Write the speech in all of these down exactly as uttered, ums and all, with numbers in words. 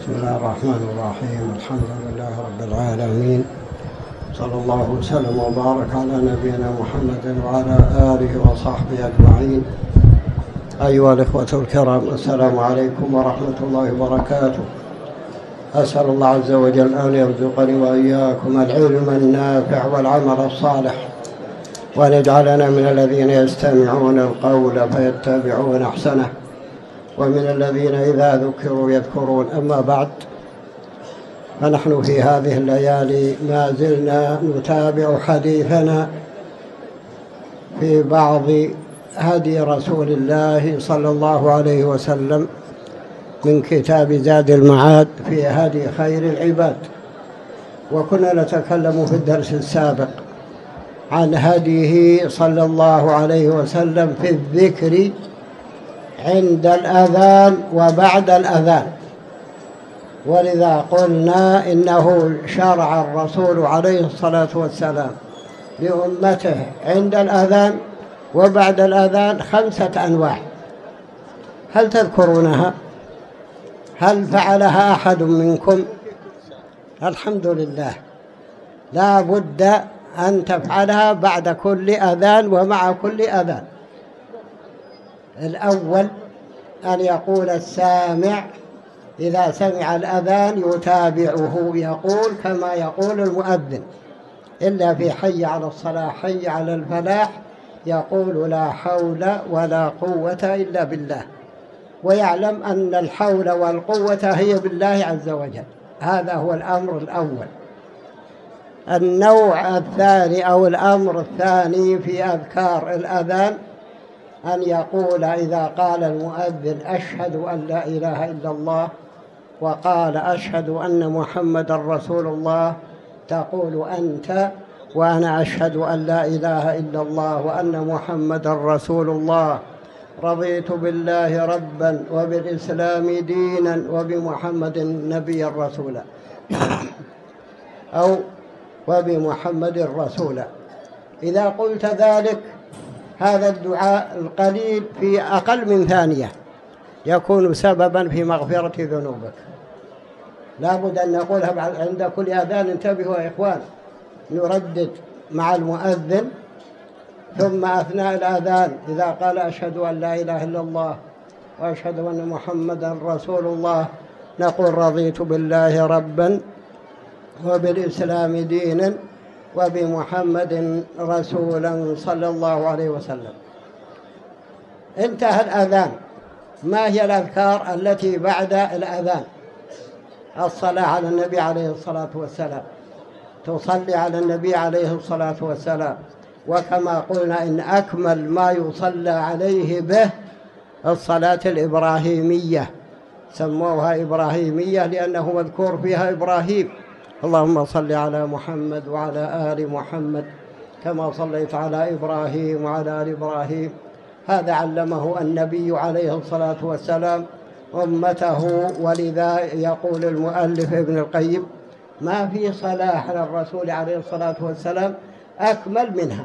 بسم الله الرحمن الرحيم. الحمد لله رب العالمين، صلى الله وسلم وبارك على نبينا محمد وعلى آله وصحبه أجمعين. أيها الإخوة الكرام، السلام عليكم ورحمة الله وبركاته. أسأل الله عز وجل أن يرزقني وإياكم العلم النافع والعمل الصالح، وأن يجعلنا من الذين يستمعون القول فيتبعون أحسنه، ومن الذين إذا ذكروا يذكرون. أما بعد، فنحن في هذه الليالي ما زلنا نتابع حديثنا في بعض هدي رسول الله صلى الله عليه وسلم من كتاب زاد المعاد في هدي خير العباد. وكنا نتكلم في الدرس السابق عن هديه صلى الله عليه وسلم في الذكر عند الأذان وبعد الأذان، ولذا قلنا إنه شرع الرسول عليه الصلاة والسلام لأمته عند الأذان وبعد الأذان خمسة أنواع. هل تذكرونها؟ هل فعلها أحد منكم؟ الحمد لله. لا بد أن تفعلها بعد كل أذان ومع كل أذان. الأول أن يقول السامع إذا سمع الأذان يتابعه، يقول كما يقول المؤذن، إلا في حي على الصلاة حي على الفلاح يقول لا حول ولا قوة إلا بالله، ويعلم أن الحول والقوة هي بالله عز وجل. هذا هو الأمر الأول. النوع الثاني أو الأمر الثاني في أذكار الأذان أن يقول إذا قال المؤذن أشهد أن لا إله إلا الله وقال أشهد أن محمد رسول الله، تقول أنت وأنا أشهد أن لا إله إلا الله وأن محمد رسول الله، رضيت بالله ربا وبالإسلام دينا وبمحمد نبيا رسولا، أو وبمحمد رسولا. إذا قلت ذلك، هذا الدعاء القليل في أقل من ثانية يكون سببا في مغفرة ذنوبك. لا بد أن نقولها عند كل أذان. انتبهوا يا إخوان، نردد مع المؤذن، ثم أثناء الأذان إذا قال أشهد أن لا إله إلا الله وأشهد أن محمدا رسول الله نقول رضيت بالله ربا وبالإسلام دينا وبمحمد رسولا صلى الله عليه وسلم. انتهى الأذان. ما هي الأذكار التي بعد الأذان؟ الصلاة على النبي عليه الصلاة والسلام، تصلي على النبي عليه الصلاة والسلام، وكما قلنا إن أكمل ما يصلى عليه به الصلاة الإبراهيمية، سموها إبراهيمية لأنه مذكور فيها إبراهيم. اللهم صل على محمد وعلى آل محمد كما صليت على إبراهيم وعلى آل إبراهيم. هذا علمه النبي عليه الصلاة والسلام أمته، ولذا يقول المؤلف ابن القيم ما في صلاة على الرسول عليه الصلاة والسلام أكمل منها،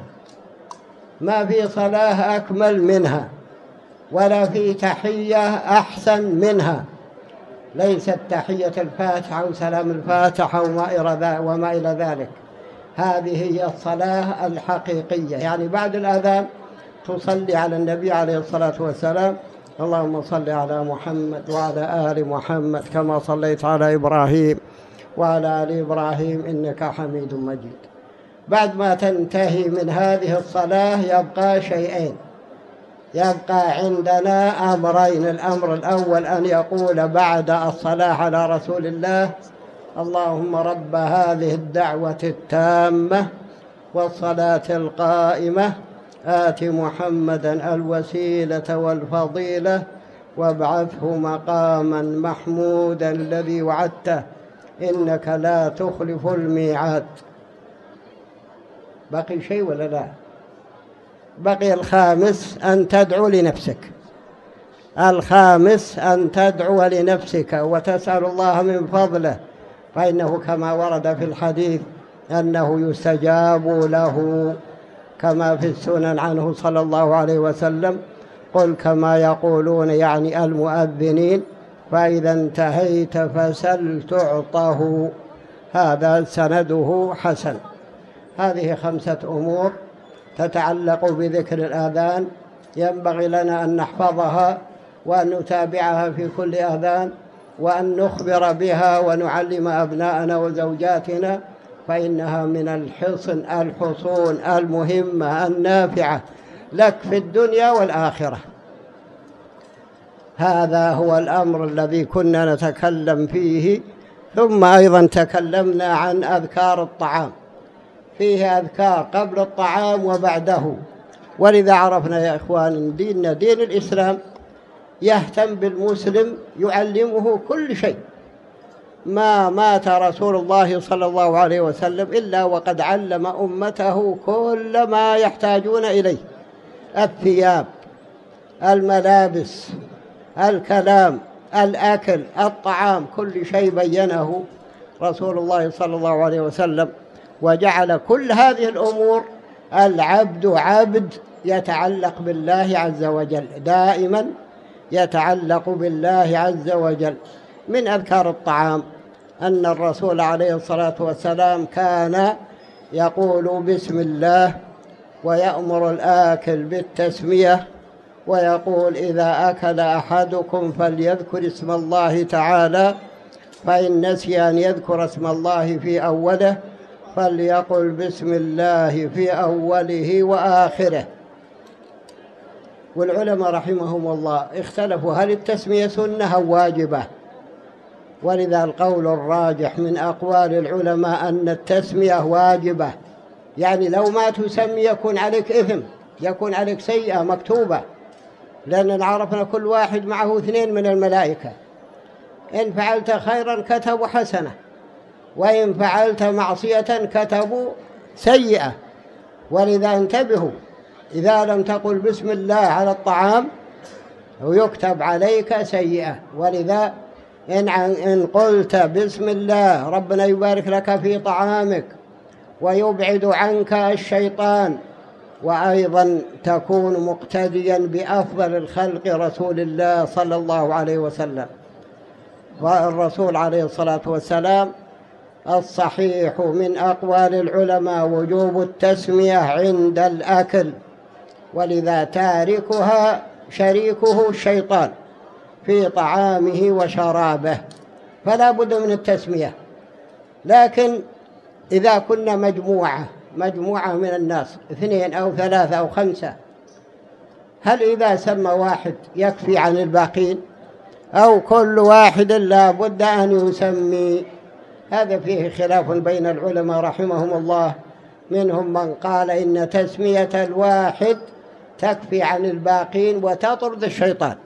ما في صلاة أكمل منها، ولا في تحية أحسن منها. ليست تحية الفاتحة أو سلام الفاتحة وما إلى ذلك. هذه هي الصلاة الحقيقية، يعني بعد الأذان تصلي على النبي عليه الصلاة والسلام، اللهم صل على محمد وعلى آل محمد كما صليت على إبراهيم وعلى آل إبراهيم إنك حميد مجيد. بعد ما تنتهي من هذه الصلاة يبقى شيئين، يبقى عندنا أمرين. الأمر الأول أن يقول بعد الصلاة على رسول الله اللهم رب هذه الدعوة التامة والصلاة القائمة آت محمدا الوسيلة والفضيلة وابعثه مقاما محمودا الذي وعدته إنك لا تخلف الميعاد. بقي شيء ولا لا؟ بقي الخامس أن تدعو لنفسك. الخامس أن تدعو لنفسك وتسأل الله من فضله، فإنه كما ورد في الحديث أنه يستجاب له كما في السنن عنه صلى الله عليه وسلم، قل كما يقولون يعني المؤذنين، فإذا انتهيت فسل تعطه. هذا سنده حسن. هذه خمسة أمور تتعلق بذكر الآذان، ينبغي لنا أن نحفظها وأن نتابعها في كل آذان، وأن نخبر بها ونعلم أبناءنا وزوجاتنا، فإنها من الحصن الحصون المهمة النافعة لك في الدنيا والآخرة. هذا هو الأمر الذي كنا نتكلم فيه. ثم أيضا تكلمنا عن أذكار الطعام، فيه أذكار قبل الطعام وبعده. ولذا عرفنا يا إخوان ديننا دين الإسلام يهتم بالمسلم، يعلمه كل شيء. ما مات رسول الله صلى الله عليه وسلم إلا وقد علم أمته كل ما يحتاجون إليه: الثياب، الملابس، الكلام، الأكل، الطعام، كل شيء بينه رسول الله صلى الله عليه وسلم. وجعل كل هذه الأمور العبد عبد يتعلق بالله عز وجل، دائما يتعلق بالله عز وجل. من أذكار الطعام أن الرسول عليه الصلاة والسلام كان يقول بسم الله، ويأمر الآكل بالتسمية، ويقول إذا أكل أحدكم فليذكر اسم الله تعالى، فإن نسي أن يذكر اسم الله في أوله فليقل بسم الله في أوله وآخره. والعلماء رحمهم الله اختلفوا هل التسمية سنة أو واجبة، ولذا القول الراجح من أقوال العلماء أن التسمية واجبة، يعني لو ما تسمي يكون عليك إثم، يكون عليك سيئة مكتوبة، لأننا عرفنا كل واحد معه اثنين من الملائكة، إن فعلت خيرا كتبوا حسنة، وإن فعلت معصية كتبوا سيئة. ولذا انتبهوا، إذا لم تقل بسم الله على الطعام ويكتب عليك سيئة. ولذا إن, إن قلت بسم الله ربنا يبارك لك في طعامك ويبعد عنك الشيطان، وأيضا تكون مقتديا بأفضل الخلق رسول الله صلى الله عليه وسلم. والرسول عليه الصلاة والسلام الصحيح من أقوال العلماء وجوب التسمية عند الأكل، ولذا تاركها شريكه الشيطان في طعامه وشرابه، فلا بد من التسمية. لكن إذا كنا مجموعة مجموعة من الناس، اثنين أو ثلاثة أو خمسة، هل إذا سمى واحد يكفي عن الباقين، أو كل واحد لا بد أن يسمي؟ هذا فيه خلاف بين العلماء رحمهم الله. منهم من قال إن تسمية الواحد تكفي عن الباقين وتطرد الشيطان،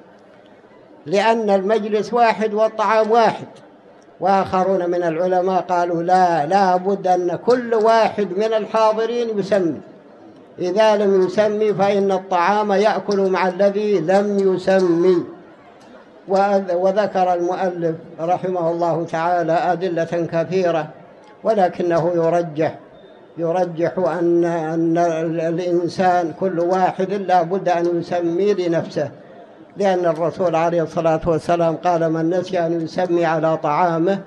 لأن المجلس واحد والطعام واحد. وآخرون من العلماء قالوا لا لا بد أن كل واحد من الحاضرين يسمي، إذا لم يسمي فإن الطعام يأكل مع الذي لم يسمي. وذكر المؤلف رحمه الله تعالى أدلة كثيرة، ولكنه يرجح يرجح أن, أن الإنسان كل واحد لا بد أن يسمي لنفسه، لأن الرسول عليه الصلاة والسلام قال من نسي أن يسمي على طعامه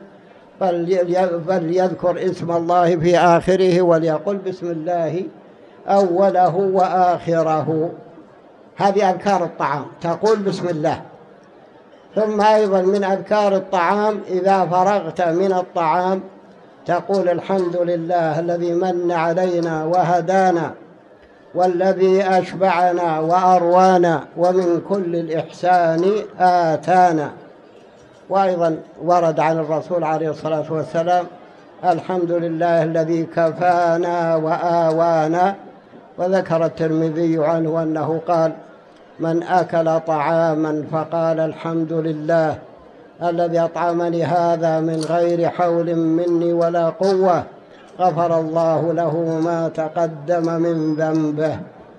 فليذكر اسم الله في آخره وليقل بسم الله أوله وآخره. هذه أذكار الطعام، تقول بسم الله. ثم أيضا من أذكار الطعام إذا فرغت من الطعام تقول الحمد لله الذي من علينا وهدانا، والذي أشبعنا وأروانا، ومن كل الإحسان آتانا. وأيضا ورد عن الرسول عليه الصلاة والسلام الحمد لله الذي كفانا وآوانا. وذكر الترمذي عنه أنه قال من أكل طعاما فقال الحمد لله الذي أطعمني هذا من غير حول مني ولا قوة غفر الله له ما تقدم من ذنبه.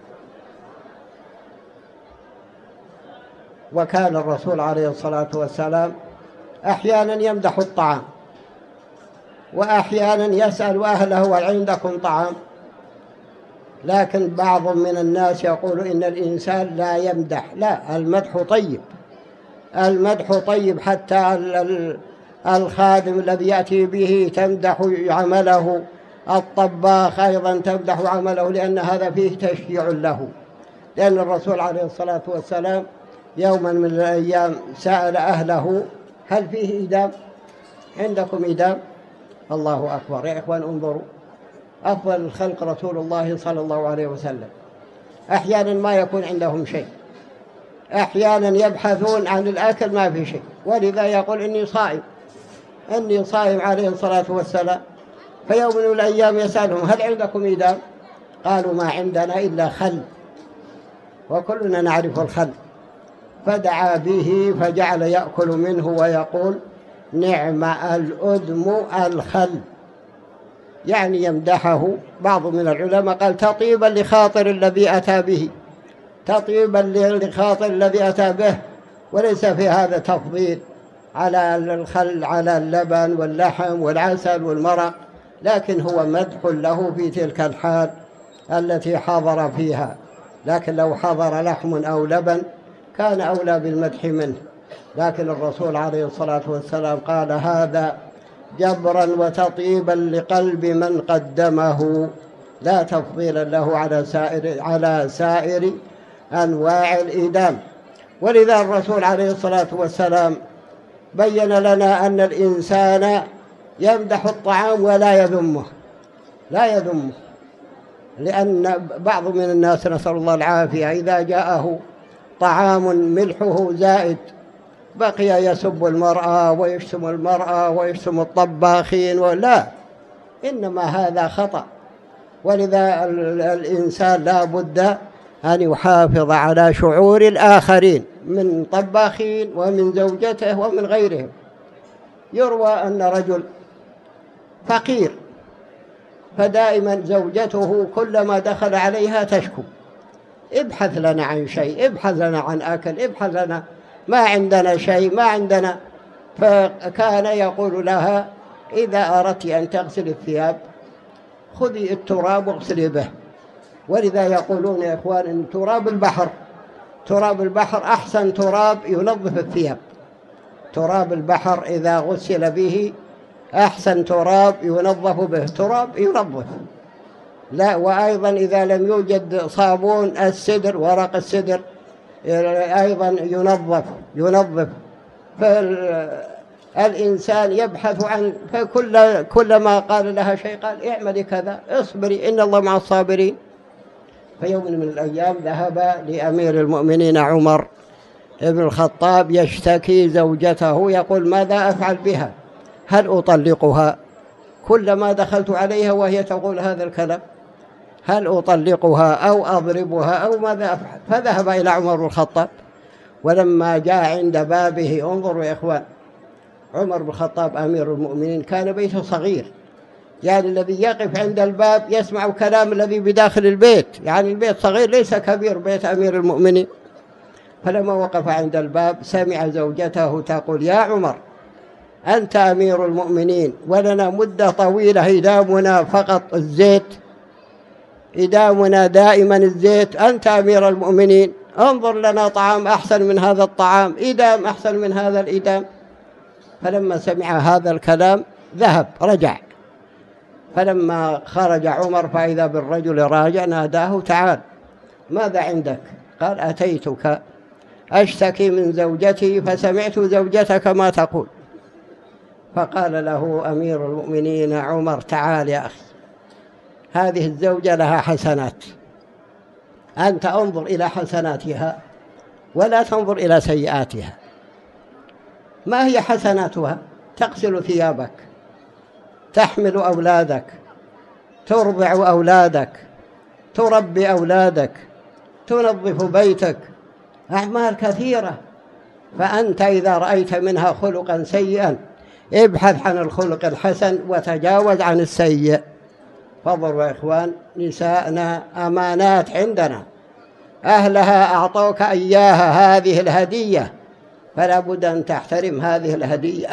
وكان الرسول عليه الصلاة والسلام أحيانا يمدح الطعام، وأحيانا يسأل أهله هل عندكم طعام. لكن بعض من الناس يقول إن الإنسان لا يمدح، لا، المدح طيب، المدح طيب، حتى الخادم الذي يأتي به تمدح عمله، الطباخ أيضا تمدح عمله، لأن هذا فيه تشجيع له. لأن الرسول عليه الصلاة والسلام يوما من الأيام سأل أهله: هل فيه إدام؟ عندكم إدام؟ الله أكبر يا إخوان، انظروا، أفضل الخلق رسول الله صلى الله عليه وسلم، أحيانا ما يكون عندهم شيء، أحيانا يبحثون عن الأكل ما في شيء، ولذا يقول: إني صائم، إني صائم عليه الصلاة والسلام. فيوم من الأيام يسألهم: هل عندكم إدام؟ قالوا: ما عندنا إلا خل، وكلنا نعرف الخل. فدعا به فجعل يأكل منه ويقول: نعم الأدم الخل، يعني يمدحه. بعض من العلماء قال: تطيبا لخاطر الذي أتى به، تطيبا لخاطر الذي أتى به، وليس في هذا تفضيل على الخل على اللبن واللحم والعسل والمرق، لكن هو مدح له في تلك الحال التي حضر فيها. لكن لو حضر لحم أو لبن كان أولى بالمدح منه، لكن الرسول عليه الصلاة والسلام قال: هذا جبرا وتطيبا لقلب من قدمه، لا تفضيلا له على سائر على سائر أنواع الإدام. ولذا الرسول عليه الصلاة والسلام بين لنا أن الإنسان يمدح الطعام ولا يذمه، لا يذمه، لأن بعض من الناس نسأل الله العافية إذا جاءه طعام ملحه زائد بقي يسب المرأة ويشتم المرأة ويشتم الطباخين، ولا، إنما هذا خطأ. ولذا الإنسان لا بد أن يحافظ على شعور الآخرين من طباخين ومن زوجته ومن غيرهم. يروى أن رجل فقير، فدائما زوجته كلما دخل عليها تشكو: ابحث لنا عن شيء، ابحث لنا عن أكل، ابحث لنا، ما عندنا شيء، ما عندنا. فكان يقول لها: إذا أردت أن تغسل الثياب خذي التراب واغسلي به. ولذا يقولون يا إخوان إن تراب البحر، تراب البحر أحسن تراب ينظف الثياب، تراب البحر إذا غسل به أحسن تراب ينظف به، تراب ينظف. لا، وأيضا إذا لم يوجد صابون السدر، ورق السدر أيضا ينظف ينظف فالإنسان يبحث عن، فكل كلما قال لها شيء قال: اعملي كذا، اصبري إن الله مع الصابرين. فيوم من الأيام ذهب لأمير المؤمنين عمر ابن الخطاب يشتكي زوجته، يقول: ماذا أفعل بها؟ هل أطلقها؟ كلما دخلت عليها وهي تقول هذا الكلام، هل أطلقها أو أضربها أو ماذا أفعل؟ فذهب إلى عمر بن الخطاب، ولما جاء عند بابه، انظروا يا إخوان، عمر بن الخطاب أمير المؤمنين كان بيته صغير، يعني الذي يقف عند الباب يسمع كلام الذي بداخل البيت، يعني البيت صغير ليس كبير، بيت أمير المؤمنين. فلما وقف عند الباب سمع زوجته تقول: يا عمر، أنت أمير المؤمنين ولنا مدة طويلة إدامنا فقط الزيت، إدامنا دائما الزيت، أنت أمير المؤمنين، انظر لنا طعام أحسن من هذا الطعام، إدام أحسن من هذا الإدام. فلما سمع هذا الكلام ذهب رجع. فلما خرج عمر فإذا بالرجل راجع ناداه: تعال، ماذا عندك؟ قال: أتيتك أشتكي من زوجتي فسمعت زوجتك ما تقول. فقال له أمير المؤمنين عمر: تعال يا أخي، هذه الزوجة لها حسنات، أنت انظر إلى حسناتها ولا تنظر إلى سيئاتها. ما هي حسناتها؟ تغسل ثيابك، تحمل أولادك، ترضع أولادك، تربي أولادك، تنظف بيتك، أعمال كثيرة. فأنت إذا رأيت منها خلقا سيئا ابحث عن الخلق الحسن وتجاوز عن السيء. فانظروا يا إخوان، نساءنا أمانات عندنا، أهلها أعطوك إياها هذه الهدية، فلا بد أن تحترم هذه الهدية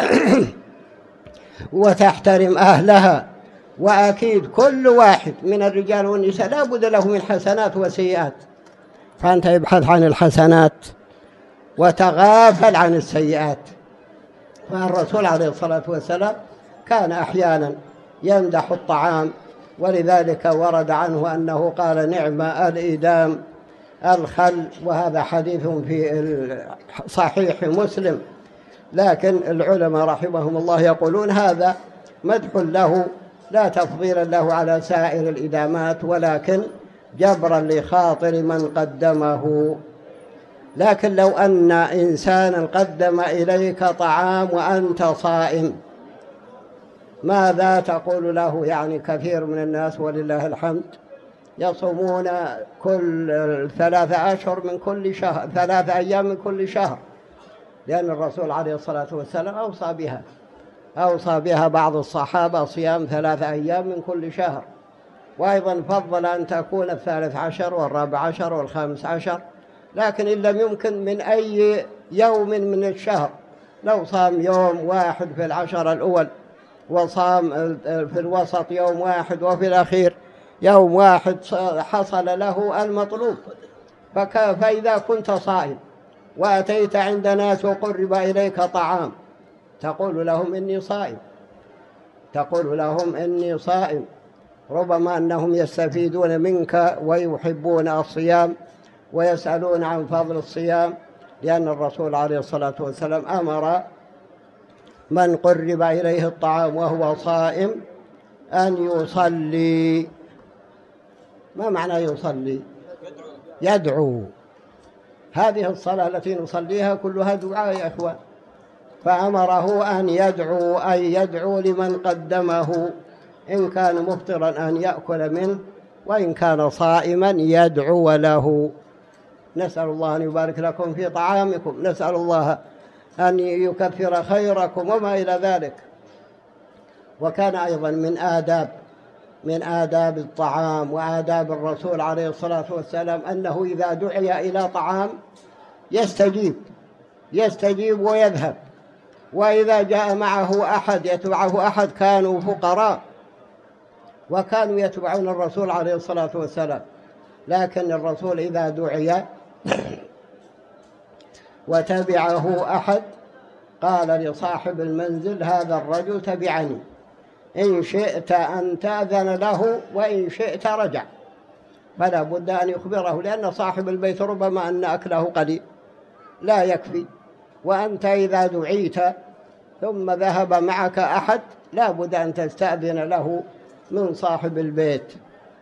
وتحترم أهلها. وأكيد كل واحد من الرجال والنساء لا بد له من حسنات وسيئات، فأنت ابحث عن الحسنات وتغافل عن السيئات. فالرسول عليه الصلاة والسلام كان أحيانا يمدح الطعام، ولذلك ورد عنه أنه قال: نعم الإدام الخل، وهذا حديث في صحيح مسلم. لكن العلماء رحمهم الله يقولون هذا مدح له لا تفضيل له على سائر الإدامات، ولكن جبرا لخاطر من قدمه. لكن لو أن إنسانا قدم إليك طعام وأنت صائم، ماذا تقول له؟ يعني كثير من الناس ولله الحمد يصومون كل ثلاثة أشهر من كل شهر، ثلاثة أيام من كل شهر، لأن الرسول عليه الصلاة والسلام أوصى بها أوصى بها بعض الصحابة صيام ثلاثة أيام من كل شهر. وأيضا فضل أن تكون الثالث عشر والرابع عشر والخامس عشر، لكن إن لم يمكن من أي يوم من الشهر، لو صام يوم واحد في العشر الأول، وصام في الوسط يوم واحد، وفي الأخير يوم واحد، حصل له المطلوب. فإذا كنت صائم وأتيت عند ناس وقرب إليك طعام، تقول لهم إني صائم تقول لهم إني صائم ربما أنهم يستفيدون منك ويحبون الصيام ويسألون عن فضل الصيام، لأن الرسول عليه الصلاة والسلام أمر من قرب إليه الطعام وهو صائم أن يصلي. ما معنى يصلي؟ يدعو. هذه الصلاة التي نصليها كلها دعاء يا إخوان، فأمره أن يدعو، أي يدعو لمن قدمه، إن كان مفطرا أن يأكل منه، وإن كان صائما يدعو له. نسأل الله أن يبارك لكم في طعامكم، نسأل الله أن يكثر خيركم وما إلى ذلك. وكان أيضا من آداب من آداب الطعام وآداب الرسول عليه الصلاة والسلام أنه إذا دعي إلى طعام يستجيب يستجيب ويذهب. وإذا جاء معه أحد يتبعه أحد كانوا فقراء وكانوا يتبعون الرسول عليه الصلاة والسلام، لكن الرسول إذا دعي وتبعه أحد قال لصاحب المنزل: هذا الرجل تبعني، إن شئت أن تأذن له وإن شئت رجع. فلا بد أن يخبره، لأن صاحب البيت ربما أن أكله قليل لا يكفي، وأنت إذا دعيت ثم ذهب معك أحد لا بد أن تستأذن له من صاحب البيت.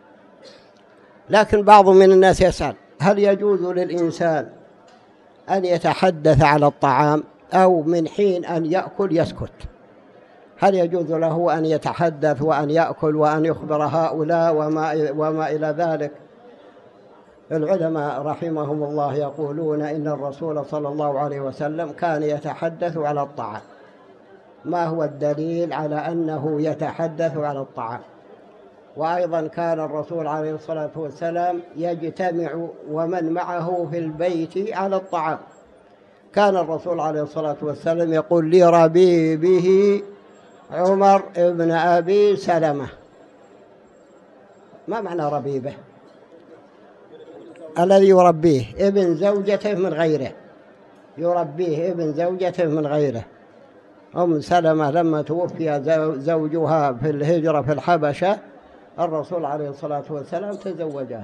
لكن بعض من الناس يسأل: هل يجوز للإنسان أن يتحدث على الطعام، أو من حين أن يأكل يسكت؟ هل يجوز له أن يتحدث وأن يأكل وأن يخبر هؤلاء وما, وما إلى ذلك؟ العلماء رحمهم الله يقولون إن الرسول صلى الله عليه وسلم كان يتحدث على الطعام. ما هو الدليل على أنه يتحدث على الطعام؟ وأيضا كان الرسول عليه الصلاة والسلام يجتمع ومن معه في البيت على الطعام. كان الرسول عليه الصلاة والسلام يقول: لربيبه عمر ابن أبي سلمة. ما معنى ربيبه؟ الذي يربيه، ابن زوجته من غيره، يربيه ابن زوجته من غيره. أم سلمة لما توفي زوجها في الهجرة في الحبشة، الرسول عليه الصلاة والسلام تزوجها،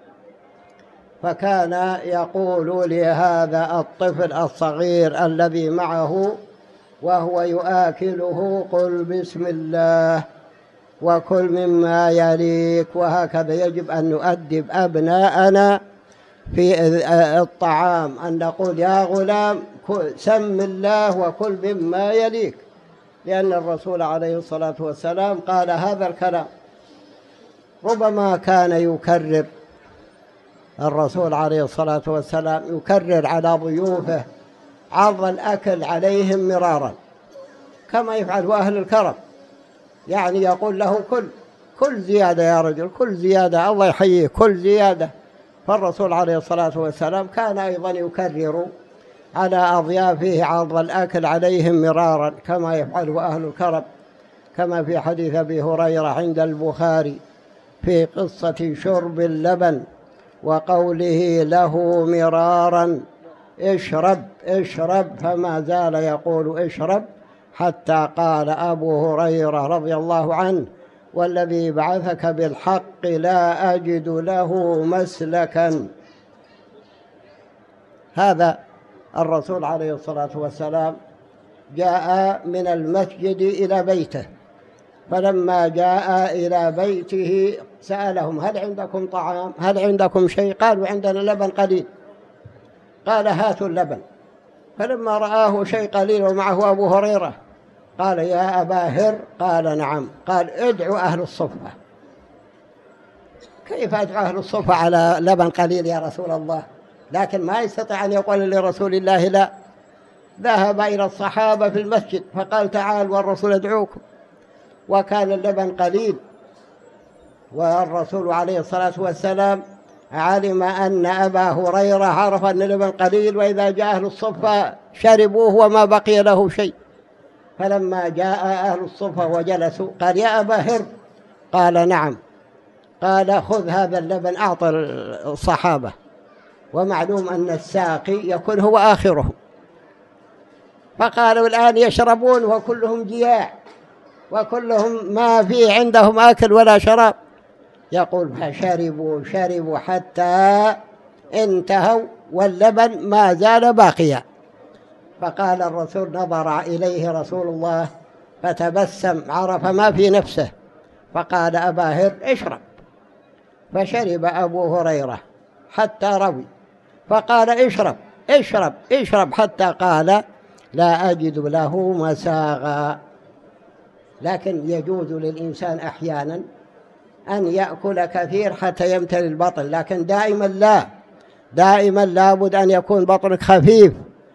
فكان يقول لهذا الطفل الصغير الذي معه وهو يآكله: قل بسم الله وكل مما يليك. وهكذا يجب أن نؤدب أبناءنا في الطعام، أن نقول: يا غلام سم الله وكل مما يليك، لأن الرسول عليه الصلاة والسلام قال هذا الكلام. ربما كان يكرر الرسول عليه الصلاة والسلام يكرر على ضيوفه عرض الأكل عليهم مرارا، كما يفعل أهل الكرم، يعني يقول له: كل كل زيادة يا رجل، كل زيادة، الله يحييه، كل زيادة. فالرسول عليه الصلاة والسلام كان أيضا يكرر على أضيافه عرض الأكل عليهم مرارا، كما يفعل أهل الكرم، كما في حديث أبي هريرة عند البخاري في قصة شرب اللبن وقوله له مرارا اشرب اشرب، فما زال يقول اشرب حتى قال أبو هريرة رضي الله عنه: والذي بعثك بالحق لا أجد له مسلكا. هذا الرسول عليه الصلاة والسلام جاء من المسجد إلى بيته، فلما جاء إلى بيته سألهم: هل عندكم طعام؟ هل عندكم شيء؟ قالوا: عندنا لبن قليل. قال: هاتوا اللبن. فلما رآه شيء قليل ومعه أبو هريرة قال: يا أبا هر. قال: نعم. قال: ادعوا أهل الصفة. كيف أدعو أهل الصفة على لبن قليل يا رسول الله؟ لكن ما يستطيع أن يقول لرسول الله لا. ذهب إلى الصحابة في المسجد فقال: تعال والرسول يدعوكم. وكان اللبن قليل، والرسول عليه الصلاة والسلام علم أن أبا هريرة عرف أن اللبن قليل، وإذا جاء أهل الصفة شربوه وما بقي له شيء. فلما جاء أهل الصفة وجلسوا قال: يا أبا هر. قال: نعم. قال: خذ هذا اللبن أعطى الصحابة. ومعلوم أن الساقي يكون هو آخرهم. فقالوا: الآن يشربون وكلهم جياع وكلهم ما في عندهم أكل ولا شراب. يقول: فشربوا شربوا حتى انتهوا واللبن ما زال باقيا. فقال الرسول، نظر إليه رسول الله فتبسم، عرف ما في نفسه، فقال: أبا هر اشرب. فشرب أبو هريرة حتى روي، فقال: اشرب اشرب اشرب حتى قال: لا أجد له مساغا. لكن يجوز للإنسان أحيانا أن يأكل كثير حتى يمتلئ البطن، لكن دائما لا، دائما لابد أن يكون بطنك خفيف،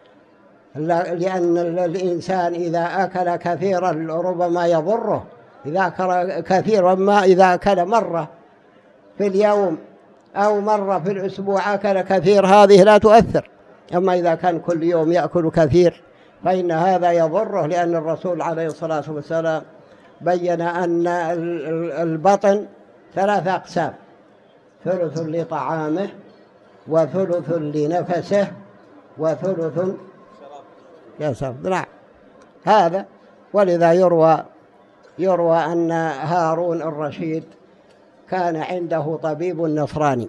لأن الإنسان إذا أكل كثيرا ربما يضره. إذا أكل كثيرا، ما إذا أكل مرة في اليوم أو مرة في الأسبوع أكل كثير هذه لا تؤثر، أما إذا كان كل يوم يأكل كثير فإن هذا يضره، لأن الرسول عليه الصلاة والسلام بين أن البطن ثلاث أقسام: ثلث لطعامه، وثلث لنفسه، وثلث يشرب. نعم هذا. ولذا يروى يروى أن هارون الرشيد كان عنده طبيب نصراني.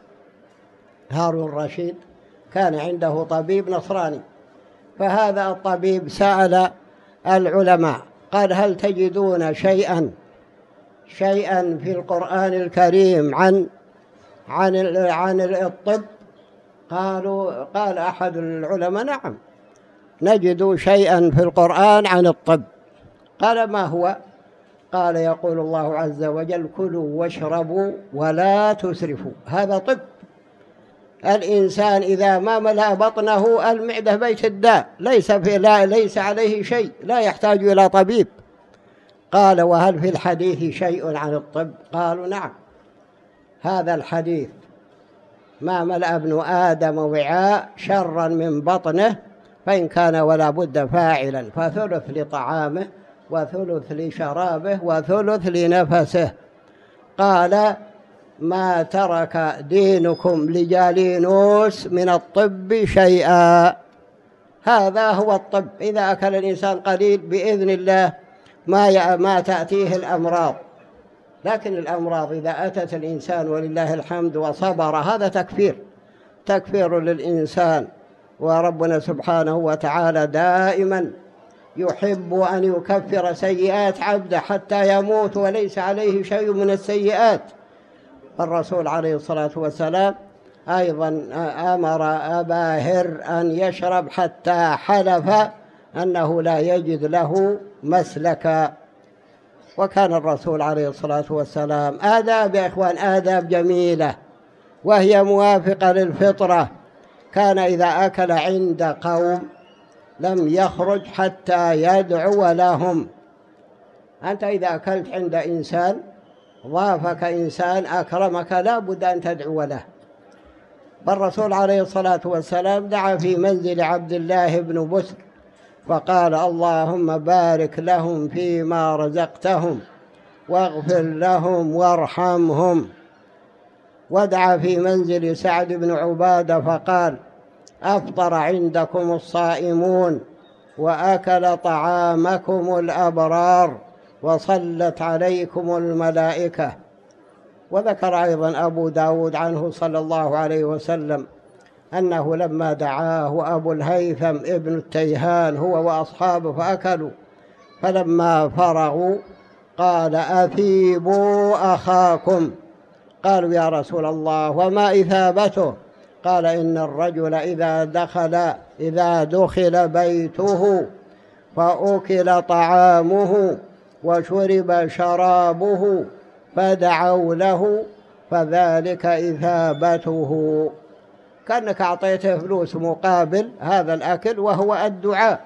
هارون الرشيد كان عنده طبيب نصراني، فهذا الطبيب سأل العلماء قال: هل تجدون شيئا شيئا في القرآن الكريم عن عن عن الطب؟ قالوا قال أحد العلماء: نعم، نجد شيئا في القرآن عن الطب. قال: ما هو؟ قال: يقول الله عز وجل: كلوا واشربوا ولا تسرفوا. هذا طب. الإنسان إذا ما ملأ بطنه المعدة بيت الداء، ليس في لا ليس عليه شيء، لا يحتاج إلى طبيب. قال: وهل في الحديث شيء عن الطب؟ قالوا: نعم، هذا الحديث: ما ملأ ابن آدم وعاء شرا من بطنه فإن كان ولا بد فاعلا فثلث لطعامه، وثلث لشرابه، وثلث لنفسه. قال: ما ترك دينكم لجالينوس من الطب شيئا. هذا هو الطب. إذا أكل الإنسان قليل بإذن الله ما ما تأتيه الأمراض، لكن الأمراض إذا أتت الإنسان ولله الحمد وصبر هذا تكفير تكفير للإنسان. وربنا سبحانه وتعالى دائما يحب أن يكفر سيئات عبده حتى يموت وليس عليه شيء من السيئات. الرسول عليه الصلاة والسلام أيضا أمر أبا هر أن يشرب حتى حلف أنه لا يجد له مسلكا. وكان الرسول عليه الصلاة والسلام آداب يا إخوان، آداب جميلة وهي موافقة للفطرة. كان إذا أكل عند قوم لم يخرج حتى يدعو لهم. أنت إذا أكلت عند إنسان ضافك إنسان أكرمك لا بد أن تدعو له. فالرسول عليه الصلاة والسلام دعا في منزل عبد الله بن بسر فقال: اللهم بارك لهم فيما رزقتهم واغفر لهم وارحمهم. ودعا في منزل سعد بن عبادة فقال: أفطر عندكم الصائمون وأكل طعامكم الأبرار وصلت عليكم الملائكة. وذكر أيضا أبو داود عنه صلى الله عليه وسلم أنه لما دعاه أبو الهيثم ابن التيهان هو وأصحابه فأكلوا، فلما فرغوا قال أثيبوا أخاكم. قالوا يا رسول الله وما إثابته؟ قال إن الرجل إذا دخل إذا دخل بيته فأكل طعامه وشرب شرابه فدعوا له فذلك إثابته. كأنك أعطيته فلوس مقابل هذا الأكل وهو الدعاء.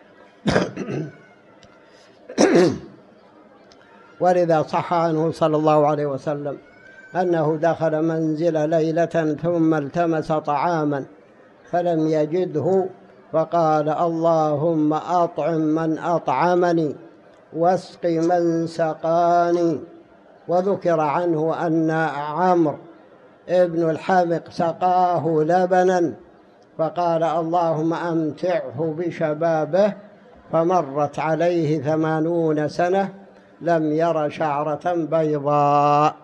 ولذا صح عنه صلى الله عليه وسلم أنه دخل منزل ليلة ثم التمس طعاما فلم يجده فقال اللهم أطعم من أطعمني واسق من سقاني. وذكر عنه أن عمرو ابن الحمق سقاه لبنا فقال اللهم أمتعه بشبابه، فمرت عليه ثمانون سنة لم ير شعرة بيضاء.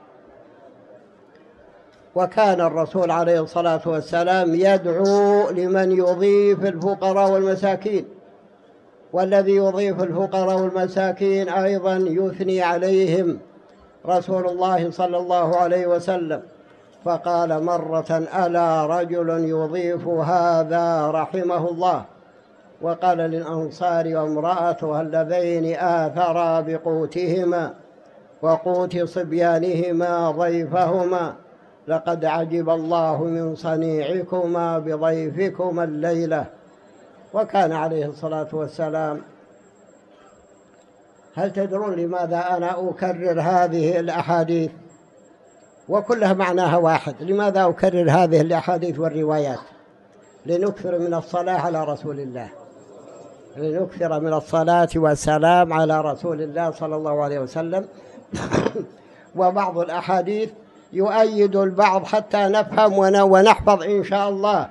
وكان الرسول عليه الصلاة والسلام يدعو لمن يضيف الفقراء والمساكين، والذي يضيف الفقراء والمساكين أيضا يثني عليهم رسول الله صلى الله عليه وسلم، فقال مرة ألا رجل يضيف هذا رحمه الله. وقال للأنصار وامرأته اللذين آثرا بقوتهما وقوت صبيانهما ضيفهما لقد عجب الله من صنيعكما بضيفكما الليلة. وكان عليه الصلاة والسلام، هل تدرون لماذا أنا أكرر هذه الأحاديث وكلها معناها واحد؟ لماذا أكرر هذه الأحاديث والروايات؟ لنكثر من الصلاة على رسول الله، لنكثر من الصلاة والسلام على رسول الله صلى الله عليه وسلم. وبعض الأحاديث يؤيد البعض حتى نفهم ونحفظ إن شاء الله.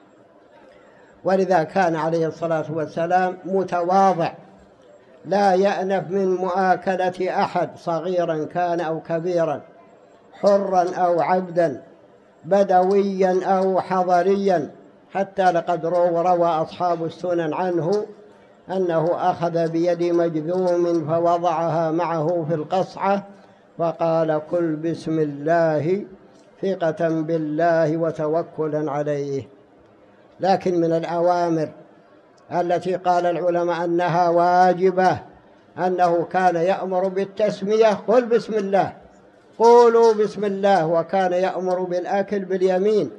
ولذا كان عليه الصلاة والسلام متواضع، لا يأنف من مؤاكلة أحد صغيرا كان أو كبيرا، حرا أو عبدا، بدويا أو حضريا. حتى لقد روى أصحاب السنن عنه أنه أخذ بيد مجذوم فوضعها معه في القصعة فقال كل بسم الله ثقة بالله وتوكلا عليه. لكن من الأوامر التي قال العلماء أنها واجبة أنه كان يأمر بالتسمية، قل بسم الله، قولوا بسم الله. وكان يأمر بالأكل باليمين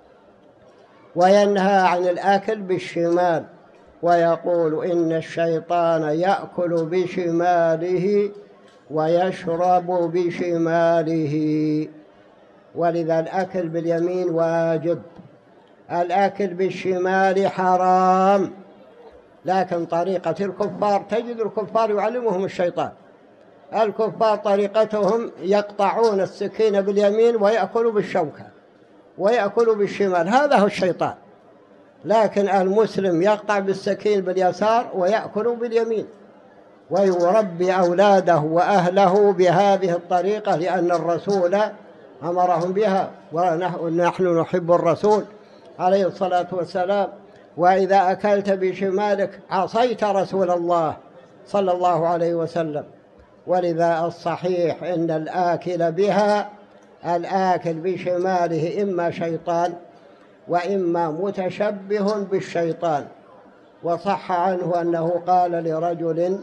وينهى عن الأكل بالشمال، ويقول إن الشيطان يأكل بشماله ويشرب بشماله. ولذا الأكل باليمين واجب، الأكل بالشمال حرام. لكن طريقة الكفار تجد الكفار يعلمهم الشيطان، الكفار طريقتهم يقطعون السكين باليمين ويأكلوا بالشوكة ويأكلوا بالشمال، هذا هو الشيطان. لكن المسلم يقطع بالسكين باليسار ويأكل باليمين، ويربي أولاده وأهله بهذه الطريقة لأن الرسول أمرهم بها، ونحن نحب الرسول عليه الصلاة والسلام. وإذا أكلت بشمالك عصيت رسول الله صلى الله عليه وسلم. ولذا الصحيح إن الآكل بها الآكل بشماله إما شيطان وإما متشبه بالشيطان. وصح عنه أنه قال لرجل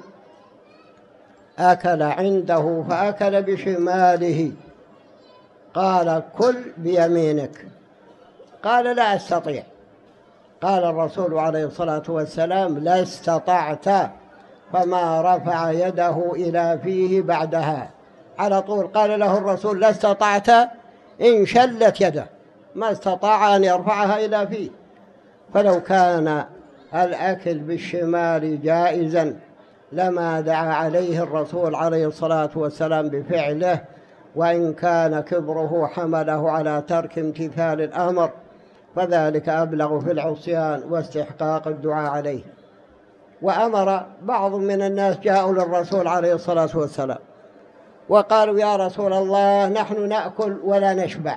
أكل عنده فأكل بشماله قال كل بيمينك، قال لا أستطيع. قال الرسول عليه الصلاة والسلام لا استطعت، فما رفع يده إلى فيه بعدها على طول. قال له الرسول لا استطعت، انشلت يده، ما استطاع أن يرفعها إلى فيه. فلو كان الأكل بالشمال جائزا لما دعا عليه الرسول عليه الصلاة والسلام بفعله، وإن كان كبره حمله على ترك امتثال الأمر. فذلك أبلغ في العصيان واستحقاق الدعاء عليه. وأمر بعض من الناس جاءوا للرسول عليه الصلاة والسلام وقالوا يا رسول الله نحن نأكل ولا نشبع،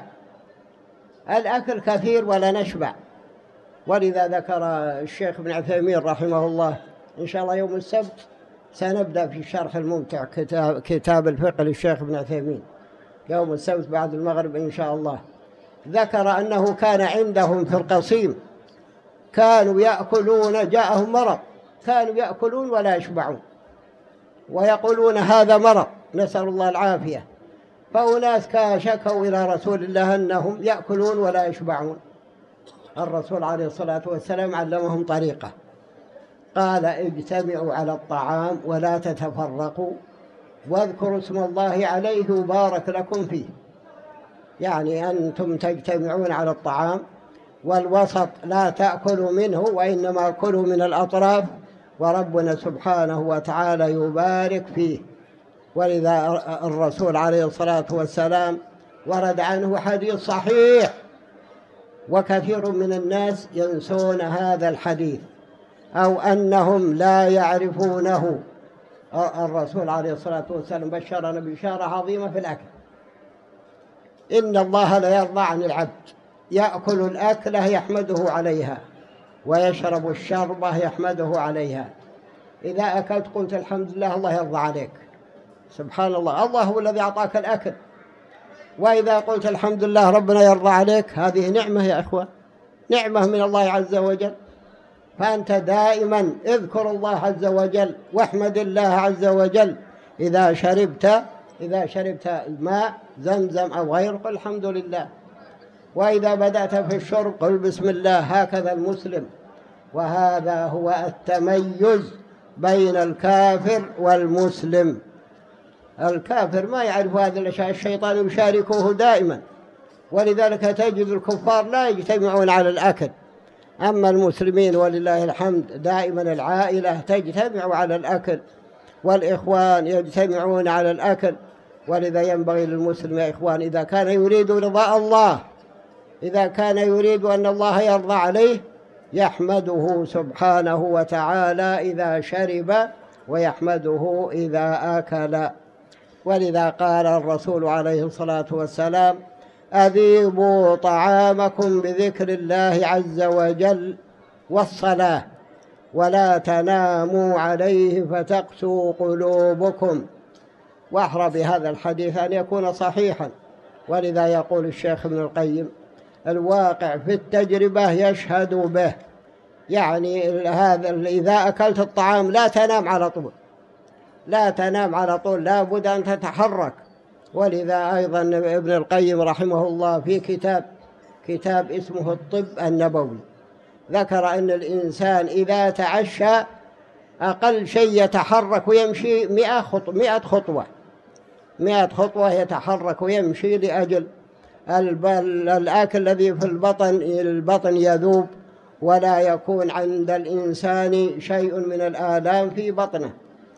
الأكل كثير ولا نشبع. ولذا ذكر الشيخ ابن عثيمين رحمه الله إن شاء الله يوم السبت سنبدأ في شرح الممتع كتاب, كتاب الفقه للشيخ ابن عثيمين يوم السبت بعد المغرب إن شاء الله. ذكر أنه كان عندهم في القصيم كانوا يأكلون، جاءهم مرض كانوا يأكلون ولا يشبعون ويقولون هذا مرض نسأل الله العافية. فأناس شكوا إلى رسول الله أنهم يأكلون ولا يشبعون. الرسول عليه الصلاة والسلام علمهم طريقة، قال اجتمعوا على الطعام ولا تتفرقوا واذكروا اسم الله عليه وبارك لكم فيه. يعني أنتم تجتمعون على الطعام، والوسط لا تأكلوا منه وإنما كلوا من الأطراف، وربنا سبحانه وتعالى يبارك فيه. ولذا الرسول عليه الصلاة والسلام ورد عنه حديث صحيح، وكثير من الناس ينسون هذا الحديث أو أنهم لا يعرفونه. الرسول عليه الصلاة والسلام بشرنا بشارة عظيمة في الأكل، إن الله لا يرضى عن العبد يأكل الأكلة يحمده عليها ويشرب الشربة يحمده عليها. إذا أكلت قلت الحمد لله الله يرضى عليك، سبحان الله، الله هو الذي أعطاك الأكل. وإذا قلت الحمد لله ربنا يرضى عليك، هذه نعمة يا إخوة، نعمة من الله عز وجل. فأنت دائما اذكر الله عز وجل واحمد الله عز وجل. إذا شربت إذا شربت الماء زمزم أو غيره قل الحمد لله، وإذا بدأت في الشرب قل بسم الله. هكذا المسلم. وهذا هو التميز بين الكافر والمسلم. الكافر ما يعرف هذه الأشياء، الشيطان يشاركه دائما، ولذلك تجد الكفار لا يجتمعون على الأكل. أما المسلمين ولله الحمد دائما العائلة تجتمع على الأكل، والإخوان يجتمعون على الأكل. ولذا ينبغي للمسلم يا إخوان إذا كان يريد رضاء الله، إذا كان يريد أن الله يرضى عليه، يحمده سبحانه وتعالى إذا شرب ويحمده إذا أكل. ولذا قال الرسول عليه الصلاة والسلام أذيبوا طعامكم بذكر الله عز وجل والصلاة ولا تناموا عليه فتقسوا قلوبكم. وأحرى بهذا الحديث أن يكون صحيحا. ولذا يقول الشيخ ابن القيم الواقع في التجربة يشهد به. يعني هذا إذا أكلت الطعام لا تنام على طول، لا تنام على طول، لا بد أن تتحرك. ولذا أيضا ابن القيم رحمه الله في كتاب كتاب اسمه الطب النبوي ذكر أن الإنسان إذا تعشى أقل شيء يتحرك ويمشي مئة خطوة مئة خطوة مئة خطوة يتحرك ويمشي لأجل الأكل الذي في البطن البطن يذوب ولا يكون عند الإنسان شيء من الآلام في بطنه.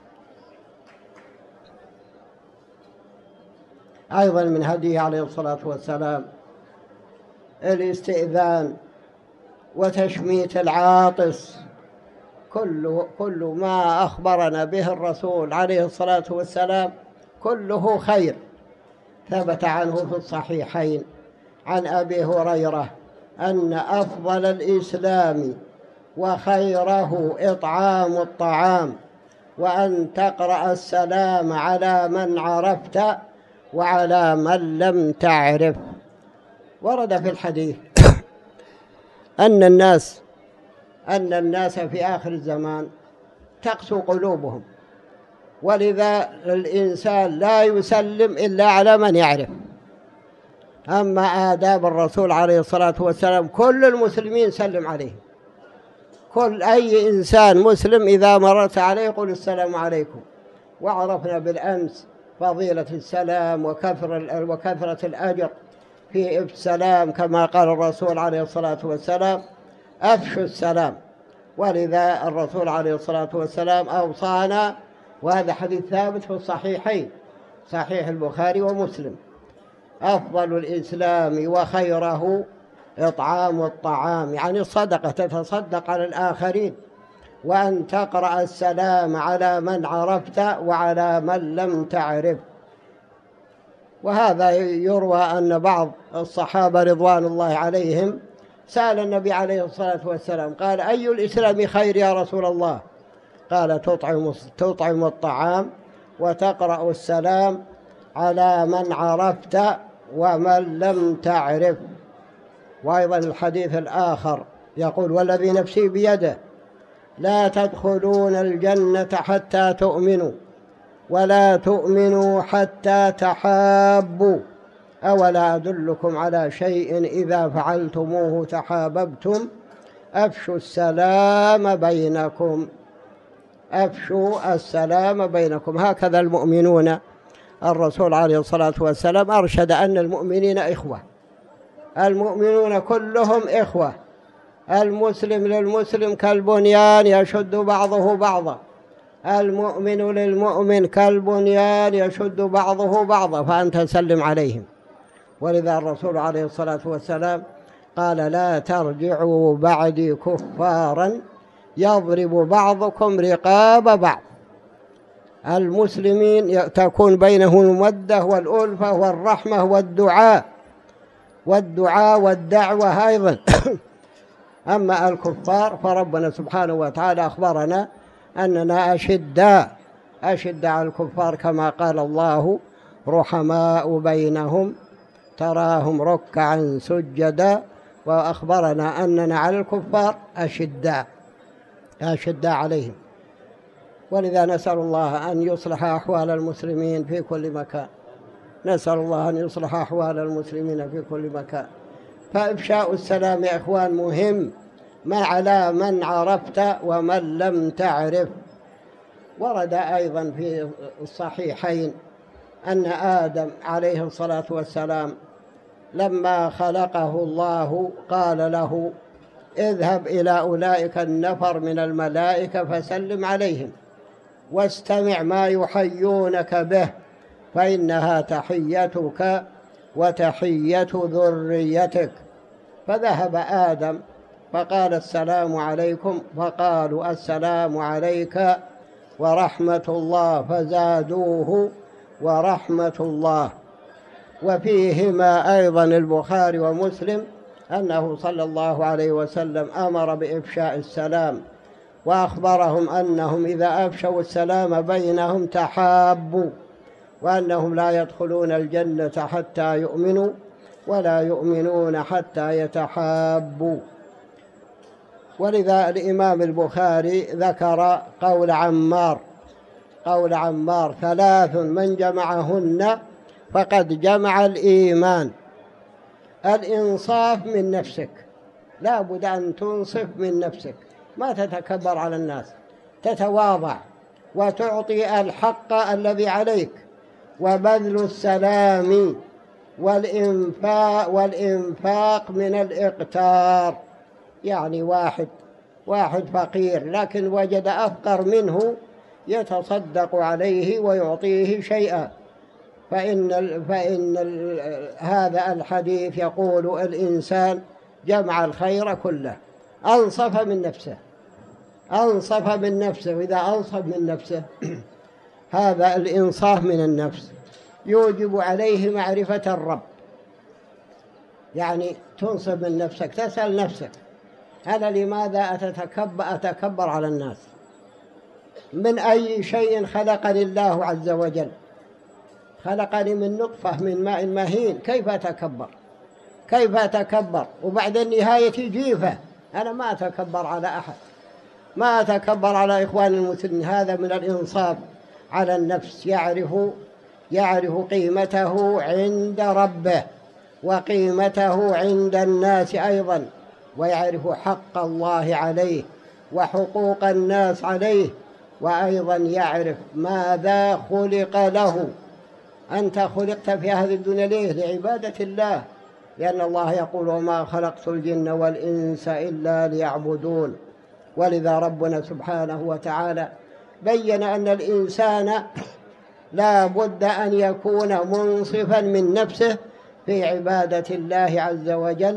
أيضا من هديه عليه الصلاة والسلام الاستئذان وتشميت العاطس، كل كل ما أخبرنا به الرسول عليه الصلاة والسلام كله خير. ثبت عنه في الصحيحين عن أبي هريرة أن أفضل الإسلام وخيره إطعام الطعام وأن تقرأ السلام على من عرفت وعلى من لم تعرف. ورد في الحديث أن الناس أن الناس في آخر الزمان تقسو قلوبهم، ولذا الإنسان لا يسلم إلا على من يعرف. أما آداب الرسول عليه الصلاة والسلام كل المسلمين سلم عليه، كل أي إنسان مسلم إذا مررت عليه قل السلام عليكم. وعرفنا بالأمس فضيلة السلام وكثرة وكثرة الأجر في السلام، كما قال الرسول عليه الصلاة والسلام أفشوا السلام. ولذا الرسول عليه الصلاة والسلام أوصانا، وهذا حديث ثابت في الصحيحين صحيح البخاري ومسلم، أفضل الإسلام وخيره إطعام الطعام يعني الصدقة، تتصدق على الآخرين، وأن تقرأ السلام على من عرفت وعلى من لم تعرف. وهذا يروى أن بعض الصحابة رضوان الله عليهم سأل النبي عليه الصلاة والسلام قال: أي الإسلام خير يا رسول الله؟ قال: تطعم, تطعم الطعام وتقرأ السلام على من عرفت ومن لم تعرف. وأيضا الحديث الآخر يقول: والذي نفسي بيده لا تدخلون الجنة حتى تؤمنوا ولا تؤمنوا حتى تحابوا، أولا أدلكم على شيء إذا فعلتموه تحاببتم؟ أفشوا السلام بينكم، أفشوا السلام بينكم. هكذا المؤمنون. الرسول عليه الصلاة والسلام أرشد أن المؤمنين إخوة، المؤمنون كلهم إخوة، المسلم للمسلم كالبنيان يشد بعضه بعضا، المؤمن للمؤمن كالبنيان يشد بعضه بعضا، فأنت سلم عليهم. ولذا الرسول عليه الصلاة والسلام قال: لا ترجعوا بعدي كفارا يضرب بعضكم رقاب بعض. المسلمين تكون بينهم المودة والألفة والرحمة والدعاء والدعاء والدعوة أيضا. أما الكفار فربنا سبحانه وتعالى أخبرنا أننا أشداء أشداء على الكفار، كما قال الله: رحماء بينهم تراهم ركعا سجدا. وأخبرنا أننا على الكفار أشداء أشداء عليهم. ولذا نسأل الله أن يصلح أحوال المسلمين في كل مكان، نسأل الله أن يصلح أحوال المسلمين في كل مكان. فإفشاء السلام يا إخوان مهم، ما على من عرفت ومن لم تعرف. ورد أيضا في الصحيحين أن آدم عليه الصلاة والسلام لما خلقه الله قال له: اذهب إلى أولئك النفر من الملائكة فسلم عليهم واستمع ما يحيونك به، فإنها تحيتك وتحية ذريتك. فذهب آدم فقال: السلام عليكم، فقالوا: السلام عليك ورحمة الله، فزادوه ورحمة الله. وفيهما أيضا البخاري ومسلم أنه صلى الله عليه وسلم أمر بإفشاء السلام، وأخبرهم أنهم إذا أفشوا السلام بينهم تحابوا، وأنهم لا يدخلون الجنة حتى يؤمنوا ولا يؤمنون حتى يتحابوا. ولذا الإمام البخاري ذكر قول عمار قول عمار: ثلاث من جمعهن فقد جمع الإيمان. الإنصاف من نفسك، لا بد أن تنصف من نفسك، ما تتكبر على الناس، تتواضع وتعطي الحق الذي عليك، وبذل السلام والإنفاق والإنفاق من الإقتار. يعني واحد واحد فقير لكن وجد أفقر منه يتصدق عليه ويعطيه شيئا، فإن, ال فإن ال هذا الحديث يقول: الإنسان جمع الخير كله، أنصف من نفسه أنصف من نفسه وإذا أنصف من نفسه هذا الإنصاف من النفس يوجب عليه معرفة الرب. يعني تنصف من نفسك، تسأل نفسك: أنا لماذا أتكبر, أتكبر على الناس؟ من أي شيء خلقني الله عز وجل؟ خلقني من نطفة من ماء مهين، كيف أتكبر؟ كيف أتكبر؟ وبعد النهاية جيفة. أنا ما أتكبر على أحد، ما أتكبر على إخوان المسلمين. هذا من الإنصاف على النفس، يعرف يعرف قيمته عند ربه وقيمته عند الناس أيضا، ويعرف حق الله عليه وحقوق الناس عليه، وأيضا يعرف ماذا خلق له. أنت خلقت في هذه الدنيا ليه؟ لعبادة الله، لأن الله يقول: وما خلقت الجن والإنس إلا ليعبدون. ولذا ربنا سبحانه وتعالى بين أن الإنسان لا بد أن يكون منصفا من نفسه في عبادة الله عز وجل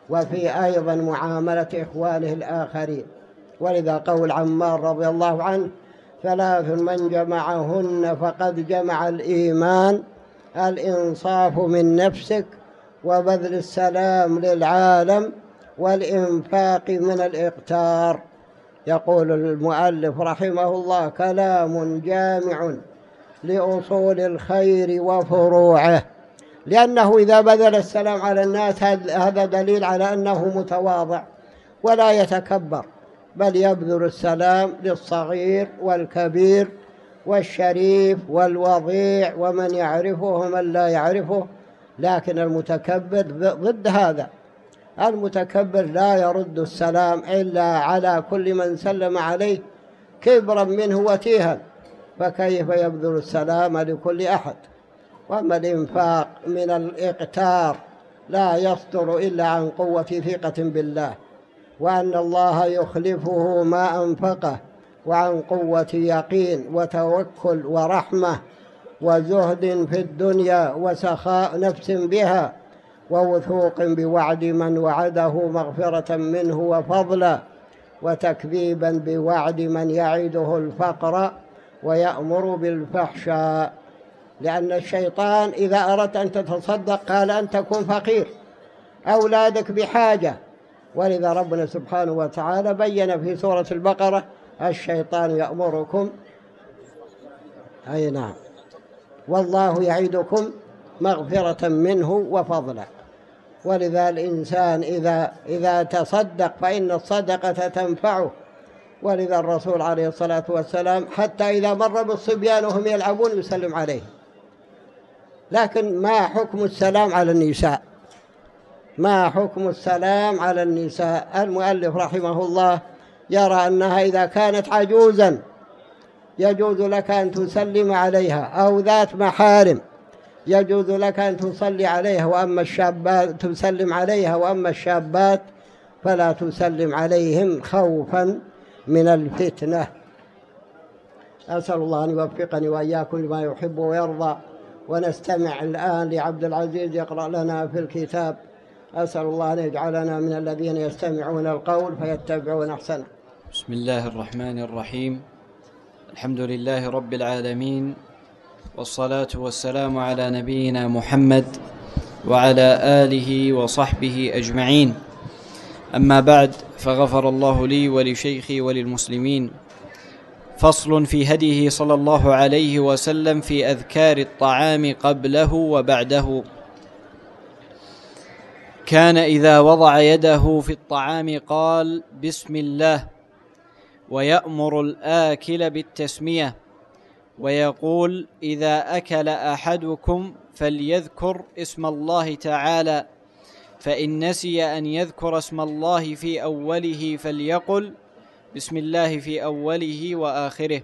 وفي أيضا معاملة إخوانه الآخرين. ولذا قول عمار رضي الله عنه: ثلاث من جمعهن فقد جمع الإيمان: الإنصاف من نفسك، وبذل السلام للعالم، والإنفاق من الإقتار. يقول المؤلف رحمه الله: كلام جامع لأصول الخير وفروعه، لأنه إذا بذل السلام على الناس هذا دليل على أنه متواضع ولا يتكبر، بل يبذل السلام للصغير والكبير والشريف والوضيع ومن يعرفه ومن لا يعرفه. لكن المتكبر ضد هذا، المتكبر لا يرد السلام إلا على كل من سلم عليه كبرا منه وتيها، فكيف يبذل السلام لكل أحد؟ وأما الإنفاق من الإقتار لا يصدر إلا عن قوة ثقة بالله، وأن الله يخلفه ما أنفقه، وعن قوة يقين وتوكل ورحمة وزهد في الدنيا وسخاء نفس بها، ووثوق بوعد من وعده مغفرة منه وفضلا، وتكذيبا بوعد من يعده الفقر ويأمر بالفحشاء. لأن الشيطان إذا أردت أن تتصدق قال أن تكون فقير، أولادك بحاجة. ولذا ربنا سبحانه وتعالى بين في سورة البقرة: الشيطان يأمركم أي نعم والله يعيدكم مغفرة منه وفضلا. ولذا الإنسان إذا, إذا تصدق فإن الصدقة تنفعه. ولذا الرسول عليه الصلاة والسلام حتى إذا مر بالصبيان وهم يلعبون يسلم عليه. لكن ما حكم السلام على النساء؟ ما حكم السلام على النساء؟ المؤلف رحمه الله يرى أنها إذا كانت عجوزا يجوز لك أن تسلم عليها، أو ذات محارم يجوز لك أن تصلي عليها، وأما الشابات تسلم عليها، وأما الشابات فلا تسلم عليهم خوفا من الفتنة. أسأل الله أن يوفقني وإياكم لما يحب ويرضى. ونستمع الآن لعبد العزيز يقرأ لنا في الكتاب. أسأل الله أن يجعلنا من الذين يستمعون القول فيتبعون أحسنه. بسم الله الرحمن الرحيم. الحمد لله رب العالمين، والصلاة والسلام على نبينا محمد وعلى آله وصحبه أجمعين. أما بعد، فغفر الله لي ولشيخي وللمسلمين. فصل في هديه صلى الله عليه وسلم في أذكار الطعام قبله وبعده. كان إذا وضع يده في الطعام قال: بسم الله، ويأمر الآكل بالتسمية، ويقول: إذا أكل أحدكم فليذكر اسم الله تعالى، فإن نسي أن يذكر اسم الله في أوله فليقل: بسم الله في أوله وآخره.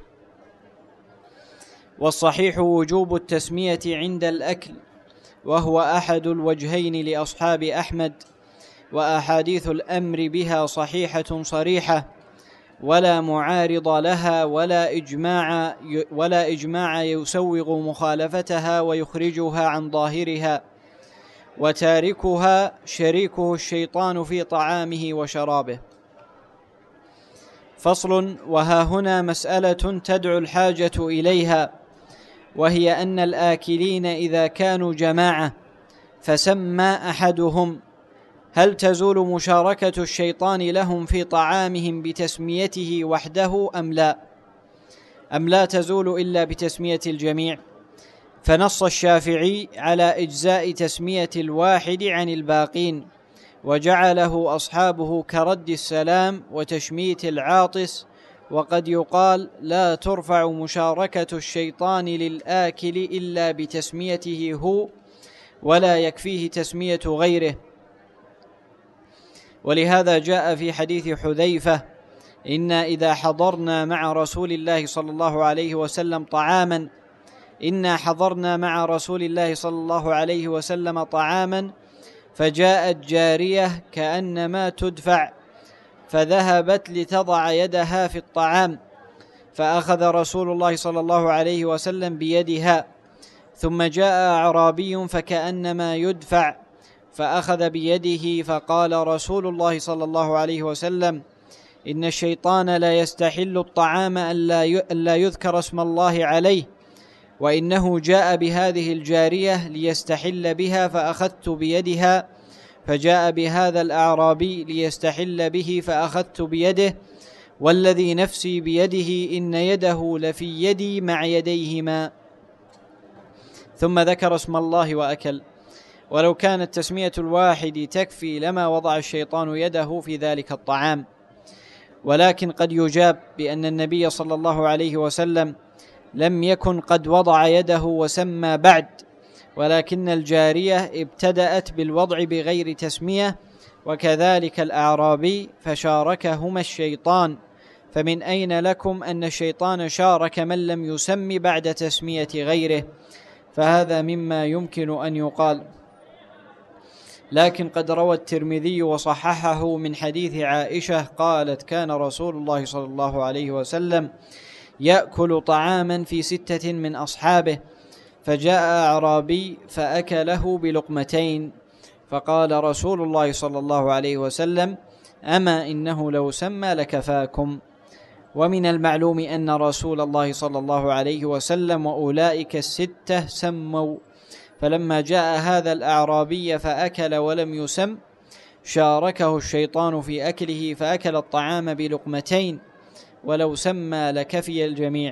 والصحيح وجوب التسمية عند الأكل، وهو أحد الوجهين لأصحاب أحمد، وأحاديث الأمر بها صحيحة صريحة، ولا معارض لها ولا إجماع ولا إجماع يسوغ مخالفتها ويخرجها عن ظاهرها، وتاركها شريكه الشيطان في طعامه وشرابه. فصل. وها هنا مسألة تدعو الحاجة إليها، وهي أن الآكلين إذا كانوا جماعة فسمى أحدهم، هل تزول مشاركة الشيطان لهم في طعامهم بتسميته وحده أم لا؟ أم لا تزول إلا بتسمية الجميع؟ فنص الشافعي على إجزاء تسمية الواحد عن الباقين، وجعله أصحابه كرد السلام وتشميت العاطس. وقد يقال: لا ترفع مشاركة الشيطان للآكل إلا بتسميته هو، ولا يكفيه تسمية غيره. ولهذا جاء في حديث حذيفة: إنا إذا حضرنا مع رسول الله صلى الله عليه وسلم طعاما إنا حضرنا مع رسول الله صلى الله عليه وسلم طعاما فجاءت جارية كأنما تدفع، فذهبت لتضع يدها في الطعام، فأخذ رسول الله صلى الله عليه وسلم بيدها، ثم جاء أعرابي فكأنما يدفع، فأخذ بيده فقال رسول الله صلى الله عليه وسلم: إن الشيطان لا يستحل الطعام ألا يذكر اسم الله عليه، وإنه جاء بهذه الجارية ليستحل بها فأخذت بيدها، فجاء بهذا الأعرابي ليستحل به فأخذت بيده، والذي نفسي بيده إن يده لفي يدي مع يديهما. ثم ذكر اسم الله وأكل. ولو كانت تسمية الواحد تكفي لما وضع الشيطان يده في ذلك الطعام، ولكن قد يجاب بأن النبي صلى الله عليه وسلم لم يكن قد وضع يده وسمى بعد، ولكن الجارية ابتدأت بالوضع بغير تسمية، وكذلك الأعرابي، فشاركهما الشيطان. فمن أين لكم أن الشيطان شارك من لم يسم بعد تسمية غيره؟ فهذا مما يمكن أن يقال. لكن قد روى الترمذي وصححه من حديث عائشة قالت: كان رسول الله صلى الله عليه وسلم يأكل طعاما في ستة من أصحابه، فجاء أعرابي فأكله بلقمتين، فقال رسول الله صلى الله عليه وسلم: أما إنه لو سمى لكفاكم. ومن المعلوم أن رسول الله صلى الله عليه وسلم وأولئك الستة سموا، فلما جاء هذا الأعرابي فأكل ولم يسم شاركه الشيطان في أكله فأكل الطعام بلقمتين، ولو سمى لكفي الجميع.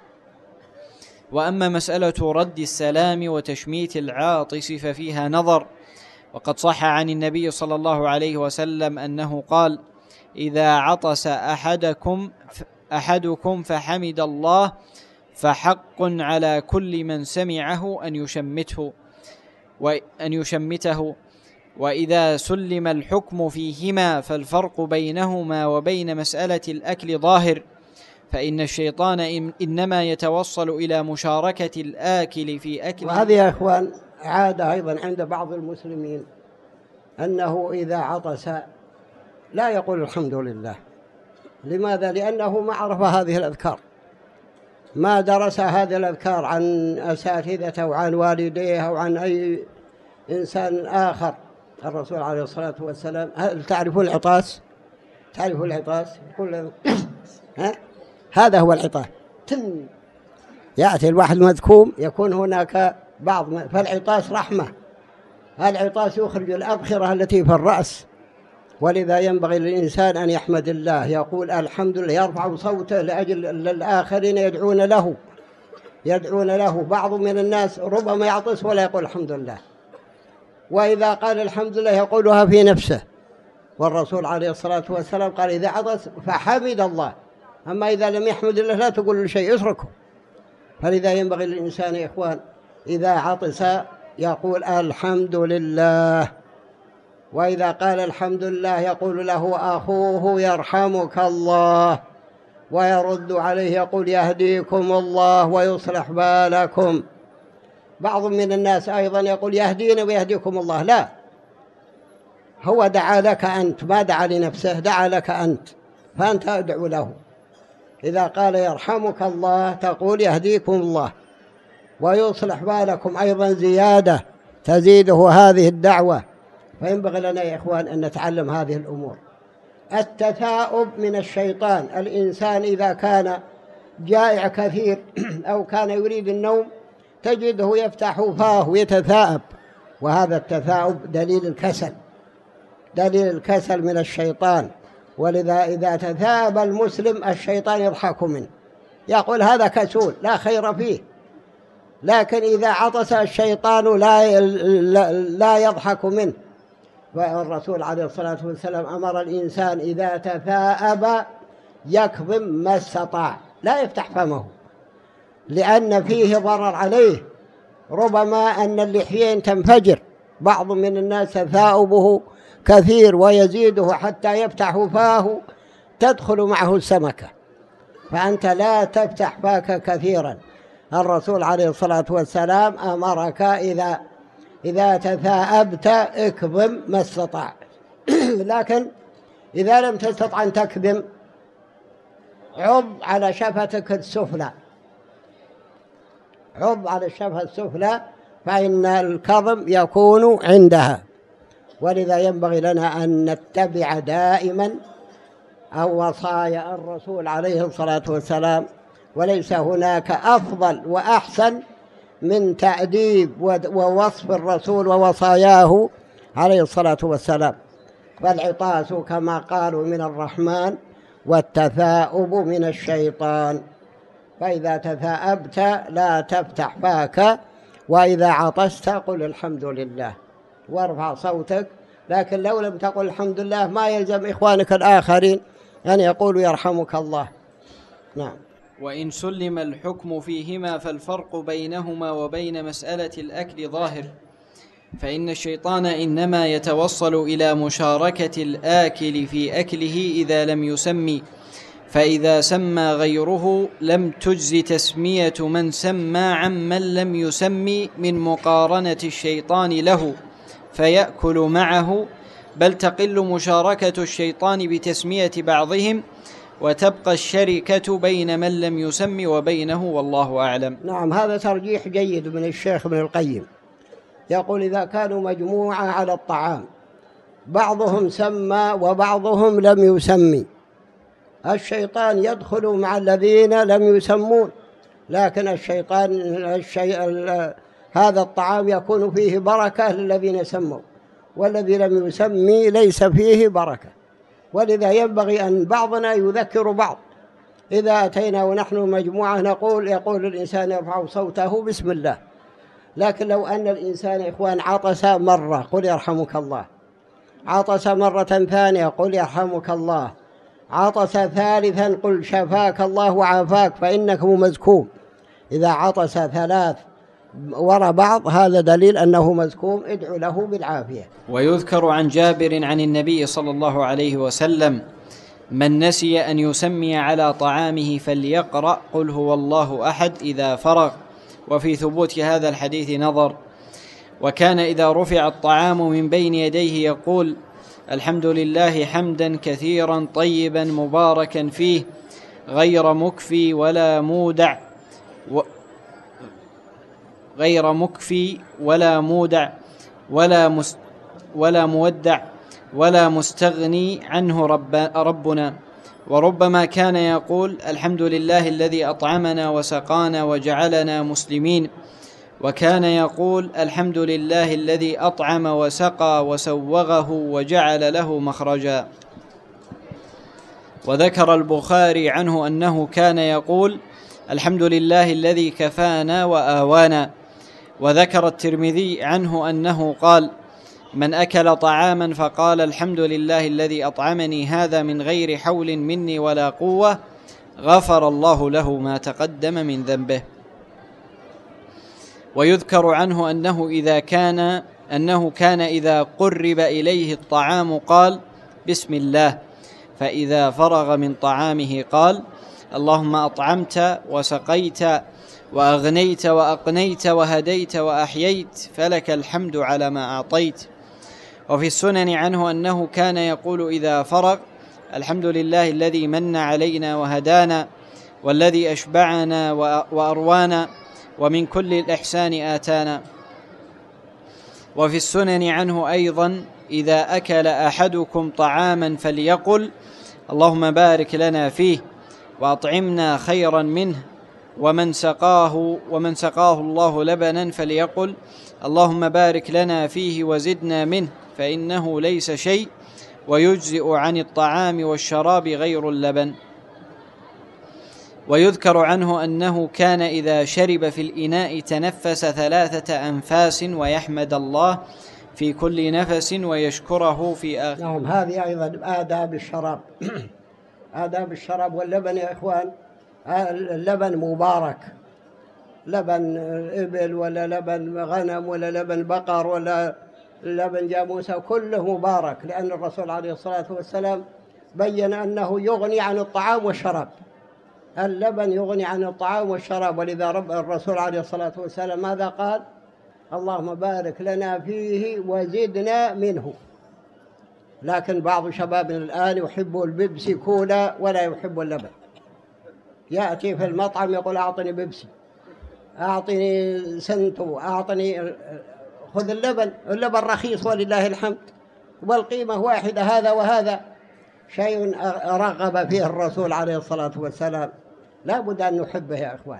وأما مسألة رد السلام وتشميت العاطس ففيها نظر، وقد صح عن النبي صلى الله عليه وسلم أنه قال: إذا عطس أحدكم أحدكم فحمد الله فحق على كل من سمعه أن يشمته وأن يشمته وإذا سلم الحكم فيهما فالفرق بينهما وبين مسألة الأكل ظاهر، فإن الشيطان إنما يتوصل إلى مشاركة الآكل في أكل. وهذه يا إخوان عادة أيضا عند بعض المسلمين، أنه إذا عطس لا يقول الحمد لله. لماذا؟ لأنه ما عرف هذه الأذكار، ما درس هذه الأذكار عن أساتذته أو عن والديه أو عن أي إنسان آخر. الرسول عليه الصلاة والسلام، هل تعرفون العطاس؟ تعرفون العطاس؟ يقول ها؟ هذا هو العطاس. تن يأتي الواحد مذكوم، يكون هناك بعض، فالعطاس رحمة. العطاس يخرج الأبخرة التي في الرأس، ولذا ينبغي للإنسان أن يحمد الله، يقول الحمد لله، يرفع صوته لأجل الآخرين يدعون له يدعون له. بعض من الناس ربما يعطس ولا يقول الحمد لله، وإذا قال الحمد لله يقولها في نفسه. والرسول عليه الصلاة والسلام قال: إذا عطس فحمد الله، أما إذا لم يحمد الله لا تقول شيء، اتركه. فلذا ينبغي للإنسان يا إخوان إذا عطس يقول الحمد لله، وإذا قال الحمد لله يقول له أخوه يرحمك الله، ويرد عليه يقول يهديكم الله ويصلح بالكم. بعض من الناس أيضا يقول يهدينا ويهديكم الله، لا، هو دعا لك أنت، ما دعا لنفسه، دعا لك أنت، فأنت أدعو له. إذا قال يرحمك الله تقول يهديكم الله ويصلح بالكم، أيضا زيادة تزيده هذه الدعوة. فينبغي لنا يا إخوان أن نتعلم هذه الأمور. التثاؤب من الشيطان، الإنسان إذا كان جائع كثير أو كان يريد النوم تجده يفتح فاه ويتثاءب، وهذا التثاؤب دليل الكسل، دليل الكسل من الشيطان. ولذا إذا تثاءب المسلم الشيطان يضحك منه، يقول هذا كسول لا خير فيه. لكن إذا عطس الشيطان لا لا يضحك منه. والرسول عليه الصلاة والسلام أمر الإنسان إذا تثاءب يكظم ما استطاع، لا يفتح فمه، لأن فيه ضرر عليه. ربما أن اللحيين تنفجر، بعض من الناس تثاؤبه كثير ويزيده حتى يفتح فاه تدخل معه السمكة، فأنت لا تفتح فاك كثيرا. الرسول عليه الصلاة والسلام أمرك إذا إذا تثاءبت اكظم ما استطاع. لكن إذا لم تستطع أن تكظم عض على شفتك السفلى، عض على الشفة السفلى، فإن الكظم يكون عندها. ولذا ينبغي لنا أن نتبع دائما أو وصايا الرسول عليه الصلاة والسلام، وليس هناك أفضل وأحسن من تأديب ووصف الرسول ووصاياه عليه الصلاة والسلام. فالعطاس كما قالوا من الرحمن، والتثاؤب من الشيطان. فإذا تثاءبت لا تفتح فاك، وإذا عطست قل الحمد لله وارفع صوتك. لكن لو لم تقل الحمد لله ما يلزم إخوانك الآخرين أن يقولوا يرحمك الله. نعم. وإن سلم الحكم فيهما فالفرق بينهما وبين مسألة الأكل ظاهر، فإن الشيطان إنما يتوصل إلى مشاركة الآكل في أكله إذا لم يسمي، فإذا سمى غيره لم تجز تسمية من سمى عمن لم يسمي من مقارنة الشيطان له فيأكل معه، بل تقل مشاركة الشيطان بتسمية بعضهم، وتبقى الشركة بين من لم يسمي وبينه، والله أعلم. نعم، هذا ترجيح جيد من الشيخ ابن القيم. يقول إذا كانوا مجموعة على الطعام بعضهم سمى وبعضهم لم يسمي، الشيطان يدخل مع الذين لم يسمون، لكن الشيطان الشيء هذا الطعام يكون فيه بركة للذين سموا، والذي لم يسمي ليس فيه بركة. ولذا ينبغي أن بعضنا يذكر بعض. إذا أتينا ونحن مجموعة نقول يقول الإنسان يرفع صوته بسم الله، لكن لو أن الإنسان إخوان عطس مرة قل يرحمك الله، عطس مرة ثانية قل يرحمك الله، عطس ثالثا قل شفاك الله وعافاك فإنك مزكوم. إذا عطس ثلاث وراء بعض هذا دليل أنه مزكوم، ادعو له بالعافية. ويذكر عن جابر عن النبي صلى الله عليه وسلم: من نسي أن يسمي على طعامه فليقرأ قل هو الله أحد إذا فرغ. وفي ثبوت هذا الحديث نظر. وكان إذا رفع الطعام من بين يديه يقول: الحمد لله حمدا كثيرا طيبا مباركا فيه غير مكفي ولا مودع و غير مكفي ولا مودع ولا مست ولا مودع ولا مستغني عنه رب ربنا. وربما كان يقول: الحمد لله الذي أطعمنا وسقانا وجعلنا مسلمين. وكان يقول: الحمد لله الذي أطعم وسقى وسوغه وجعل له مخرجا. وذكر البخاري عنه أنه كان يقول: الحمد لله الذي كفانا وآوانا. وذكر الترمذي عنه أنه قال: من أكل طعاما فقال الحمد لله الذي أطعمني هذا من غير حول مني ولا قوة غفر الله له ما تقدم من ذنبه. ويذكر عنه أنه إذا كان أنه كان إذا قرب إليه الطعام قال: بسم الله. فإذا فرغ من طعامه قال: اللهم أطعمت وسقيت وأغنيت وأقنيت وهديت وأحييت فلك الحمد على ما أعطيت. وفي السنن عنه أنه كان يقول إذا فرغ: الحمد لله الذي من علينا وهدانا والذي أشبعنا وأروانا ومن كل الإحسان آتانا. وفي السنن عنه أيضا: إذا أكل أحدكم طعاما فليقل: اللهم بارك لنا فيه وأطعمنا خيرا منه. ومن سقاه ومن سقاه الله لبنا فليقل: اللهم بارك لنا فيه وزدنا منه، فإنه ليس شيء ويجزئ عن الطعام والشراب غير اللبن. ويذكر عنه أنه كان إذا شرب في الإناء تنفس ثلاثة أنفاس ويحمد الله في كل نفس ويشكره في آخر. نعم، هذه أيضا آداب الشراب. آداب الشراب واللبن يا إخوان، اللبن مبارك، لبن إبل ولا لبن غنم ولا لبن بقر ولا لبن جاموسة كله مبارك، لأن الرسول عليه الصلاة والسلام بيّن أنه يغني عن الطعام والشراب. اللبن يغني عن الطعام والشراب، ولذا رب الرسول عليه الصلاة والسلام ماذا قال؟ اللهم بارك لنا فيه وزدنا منه. لكن بعض شبابنا الآن يحب البيبسي كولا ولا يحب اللبن. يأتي في المطعم يقول أعطني بيبسي، أعطني سنتو، أعطني، خذ اللبن، اللبن رخيص ولله الحمد، والقيمة واحدة، هذا وهذا شيء رغب فيه الرسول عليه الصلاة والسلام، لا بد أن نحبه يا إخوان.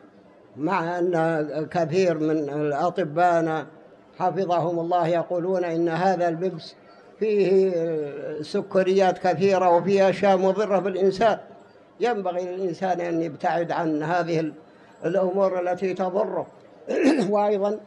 مع أن كثير من الأطباء حفظهم الله يقولون إن هذا اللبس فيه سكريات كثيرة وفيه أشياء مضرة بالإنسان، ينبغي للإنسان أن يبتعد عن هذه الأمور التي تضره. وأيضا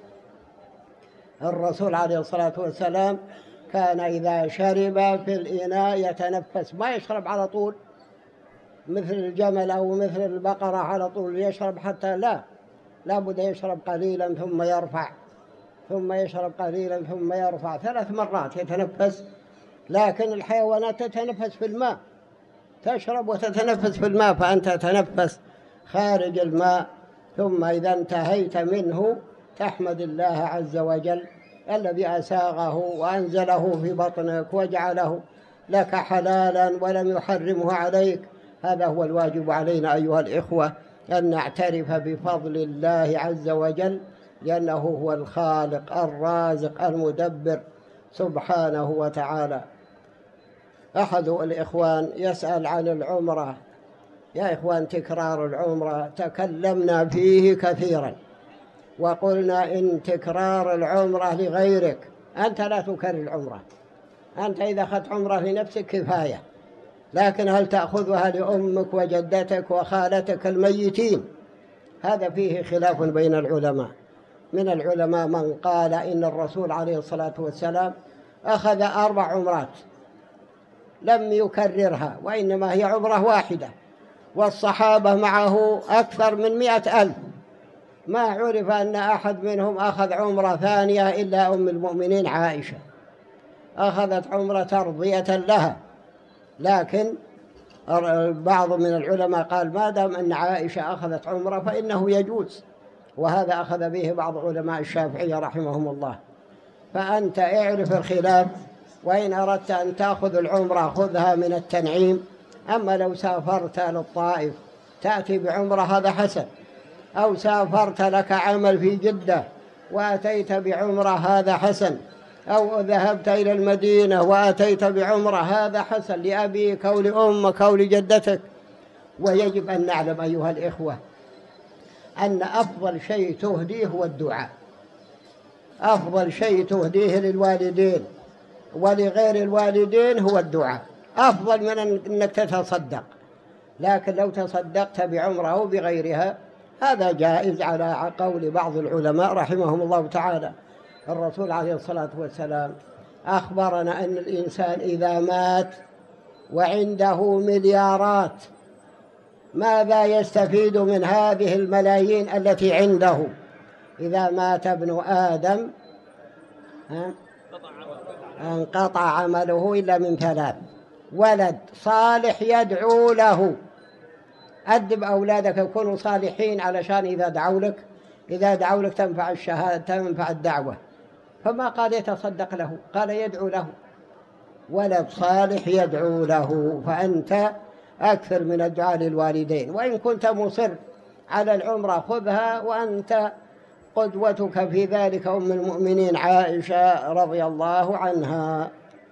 الرسول عليه الصلاة والسلام كان إذا شرب في الإناء يتنفس، ما يشرب على طول مثل الجمل أو مثل البقرة على طول يشرب، حتى لا لا بد يشرب قليلا ثم يرفع، ثم يشرب قليلا ثم يرفع، ثلاث مرات يتنفس. لكن الحيوانات تتنفس في الماء، تشرب وتتنفس في الماء، فأنت تتنفس خارج الماء، ثم إذا انتهيت منه تحمد الله عز وجل الذي أساغه وأنزله في بطنك وجعله لك حلالا ولم يحرمه عليك. هذا هو الواجب علينا أيها الإخوة، أن نعترف بفضل الله عز وجل، لأنه هو الخالق الرازق المدبر سبحانه وتعالى. أحد الإخوان يسأل عن العمرة. يا إخوان، تكرار العمرة تكلمنا فيه كثيرا، وقلنا إن تكرار العمرة لغيرك، أنت لا تكرر العمرة، أنت إذا أخذت عمرة لنفسك كفاية، لكن هل تأخذها لأمك وجدتك وخالتك الميتين؟ هذا فيه خلاف بين العلماء. من العلماء من قال إن الرسول عليه الصلاة والسلام أخذ أربع عمرات لم يكررها، وإنما هي عمرة واحدة، والصحابة معه أكثر من مئة ألف، ما عرف أن أحد منهم أخذ عمرة ثانية إلا أم المؤمنين عائشة، أخذت عمرة ترضية لها. لكن بعض من العلماء قال ما دام أن عائشة أخذت عمرة فإنه يجوز، وهذا أخذ به بعض علماء الشافعية رحمهم الله. فأنت اعرف الخلاف، وإن أردت أن تأخذ العمرة خذها من التنعيم. أما لو سافرت للطائف تأتي بعمرة هذا حسن، أو سافرت لك عمل في جدة وأتيت بعمرة هذا حسن، أو ذهبت إلى المدينة وأتيت بعمرة هذا حسن لأبيك أو لأمك أو لجدتك. ويجب أن نعلم أيها الإخوة أن أفضل شيء تهديه هو الدعاء، أفضل شيء تهديه للوالدين ولغير الوالدين هو الدعاء، أفضل من أنك تتصدق. لكن لو تصدقت بعمرة أو بغيرها هذا جائز على قول بعض العلماء رحمهم الله تعالى. الرسول عليه الصلاة والسلام أخبرنا أن الإنسان إذا مات وعنده مليارات ماذا يستفيد من هذه الملايين التي عنده؟ إذا مات ابن آدم انقطع عمله إلا من ثلاث: ولد صالح يدعو له. أدب أولادك يكونوا صالحين علشان إذا دعوا لك إذا دعوا لك تنفع الشهادة، تنفع الدعوة. فما قال يتصدق له، قال يدعو له، ولد صالح يدعو له. فأنت أكثر من الدعاء للوالدين. وإن كنت مصر على العمرة خذها، وأنت قدوتك في ذلك أم المؤمنين عائشة رضي الله عنها.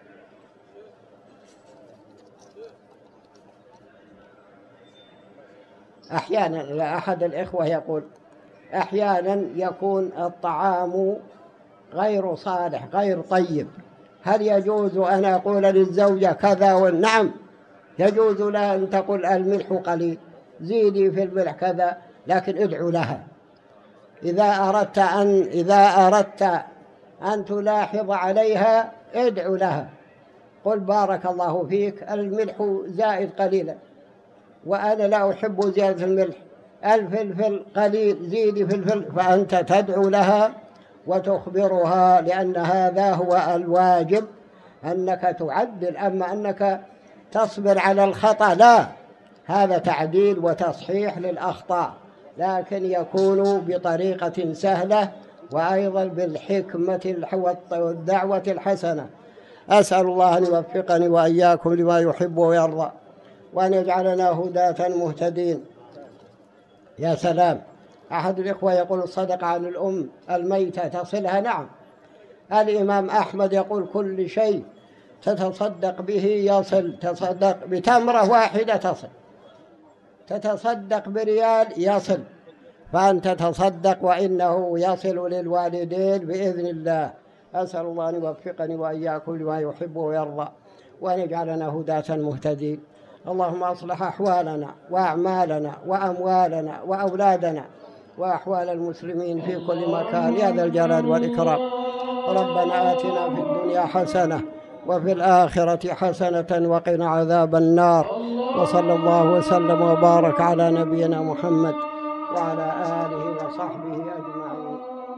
أحيانا أحد الإخوة يقول أحيانا يكون الطعام غير صالح غير طيب، هل يجوز أن أقول للزوجة كذا؟ والنعم يجوز لها أن تقول الملح قليل، زيدي في الملح كذا، لكن ادعو لها. إذا أردت أن إذا أردت أن تلاحظ عليها ادعو لها، قل بارك الله فيك الملح زائد قليلا وأنا لا أحب زيادة الملح، الفلفل قليل زيدي في الفلفل. فأنت تدعو لها وتخبرها، لأن هذا هو الواجب أنك تعدل. أما أنك تصبر على الخطأ لا، هذا تعديل وتصحيح للأخطاء، لكن يكون بطريقة سهلة وأيضا بالحكمة والدعوة الحسنة. أسأل الله أن يوفقني وإياكم لما يحب ويرضى، وأن يجعلنا هداة مهتدين. يا سلام، أحد الإخوة يقول الصدقة عن الأم الميتة تصلها. نعم، الإمام أحمد يقول كل شيء تتصدق به يصل، تصدق بتمرة واحدة تصل، تتصدق بريال يصل، فأنت تصدق وإنه يصل للوالدين بإذن الله. أسأل الله أن يوفقني وإياكم لما يحب ويرضى، وأن يجعلنا هداة مهتدين. اللهم أصلح أحوالنا وأعمالنا وأموالنا وأولادنا وأحوال المسلمين في كل مكان يا ذا الجلال والإكرام. ربنا آتنا في الدنيا حسنة وفي الآخرة حسنة وقنا عذاب النار. وصلى الله وسلم وبارك على نبينا محمد وعلى آله وصحبه أجمعين.